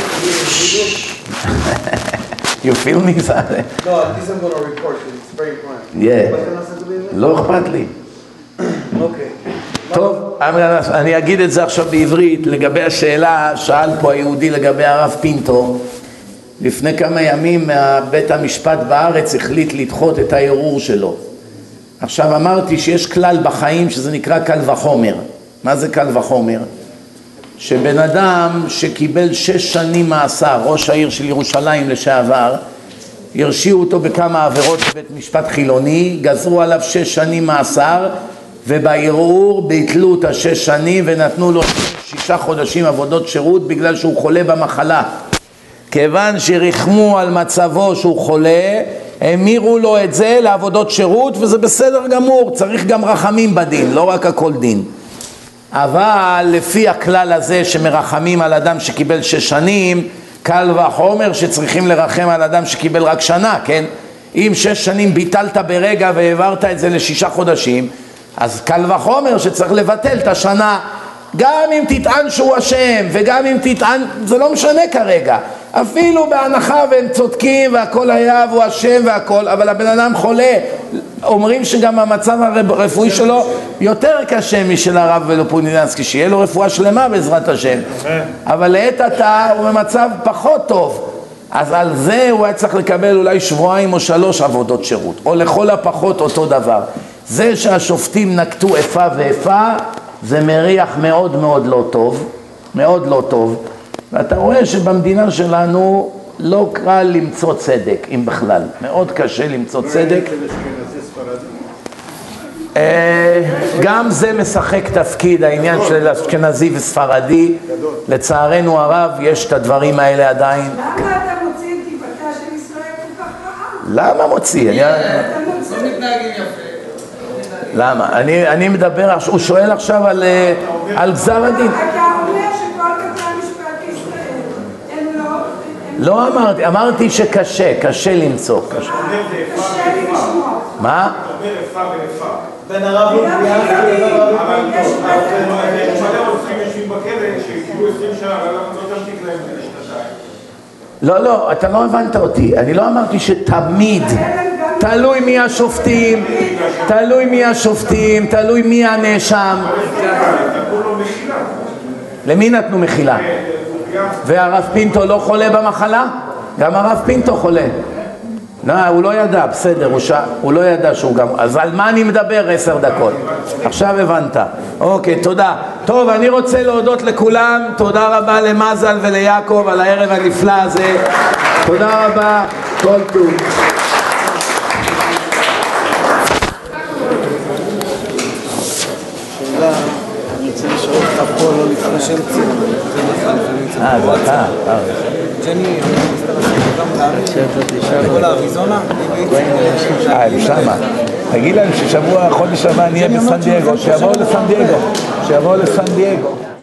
You feel me? No, at least I'm going to report it. It's very important. Yeah. לא אכפת לי. אוקיי. טוב, אני אגיד את זה עכשיו בעברית. לגבי השאלה, שאל פה היהודי לגבי הרב פינטו. לפני כמה ימים בית המשפט בארץ החליט לדחות את הערעור שלו. עכשיו אמרתי שיש כלל בחיים שזה נקרא קל וחומר. מה זה קל וחומר? שבן אדם שקיבל 6 שנים מאסר, ראש העיר של ירושלים לשעבר, הרשיעו אותו בכמה עבירות בבית משפט חילוני, גזרו עליו 6 שנים מאסר, ובערעור ביטלו את 6 שנים ונתנו לו 6 חודשים עבודות שירות בגלל שהוא חולה במחלה. כיוון שרחמו על מצבו שהוא חולה, המירו לו את זה לעבודות שירות, וזה בסדר גמור, צריך גם רחמים בדין, לא רק הכל דין. אבל לפי הכלל הזה שמרחמים על אדם שקיבל 6 שנים, קל וחומר שצריכים לרחם על אדם שקיבל רק שנה, כן? אם 6 שנים ביטלת ברגע והעברת את זה ל6 חודשים, אז קל וחומר שצריך לבטל את השנה. גם אם תטען שהוא אשם, וגם אם תטען, זה לא משנה כרגע. אפילו בהנחה והם צודקים והכל היה והוא אשם והכל, אבל הבן אדם חולה. אומרים שגם המצב הרפואי שלו יותר קשה משל הרב ולופולינסקי, שיהיה לו רפואה שלמה בעזרת השם. אבל לעת עתה הוא במצב פחות טוב. אז על זה הוא היה צריך לקבל אולי 2 או 3 עבודות שירות, או לכל הפחות אותו דבר. זה שהשופטים נקטו איפה ואיפה, זה מריח מאוד מאוד לא טוב, מאוד לא טוב. ואתה רואה שבמדינה שלנו לא קל למצוא צדק, אם בכלל. מאוד קשה למצוא צדק. גם זה משחק תפקיד, העניין של אשכנזי וספרדי. לצערנו הרב, יש את הדברים האלה עדיין. למה אתה מוציא את דיבתה של ישראל כל כך רעה? למה מוציא? למה? אני מדבר, הוא שואל עכשיו על גזר הדין. אתה אומר שכל כתבי המשפט בישראל הם לא אמרתי, אמרתי שקשה, קשה למצוא. קשה לי לשמוע. מה? אתה אומר איפה ואיפה. בין הרב לופיאנסקי לבין הרב פינטו. יש מלא רוצחים יושבים בכלא שקיבלו 20 שנה, אבל לא תמתיק להם ל2 שנתיים. לא, אתה לא הבנת אותי. אני לא אמרתי שתמיד, תלוי מי השופטים, תלוי מי השופטים, תלוי מי הנאשם. למי נתנו מחילה? והרב פינטו לא חולה במחלה? גם הרב פינטו חולה. הוא לא ידע, בסדר, הוא לא ידע שהוא גם... אז על מה אני מדבר 10 דקות? עכשיו הבנת. אוקיי, תודה. טוב, אני רוצה להודות לכולם. תודה רבה למזל וליעקב על הערב הנפלא הזה. תודה רבה, כל טוב. אני רוצה לשאול אותך פה, לא לפני שם ציון. זה אתה. ג'ני, גם לארץ, כל האריזונה, הם שמה. תגיד להם ששבוע, חודש הבא נהיה בסן דייגו, שיבואו לסן דייגו.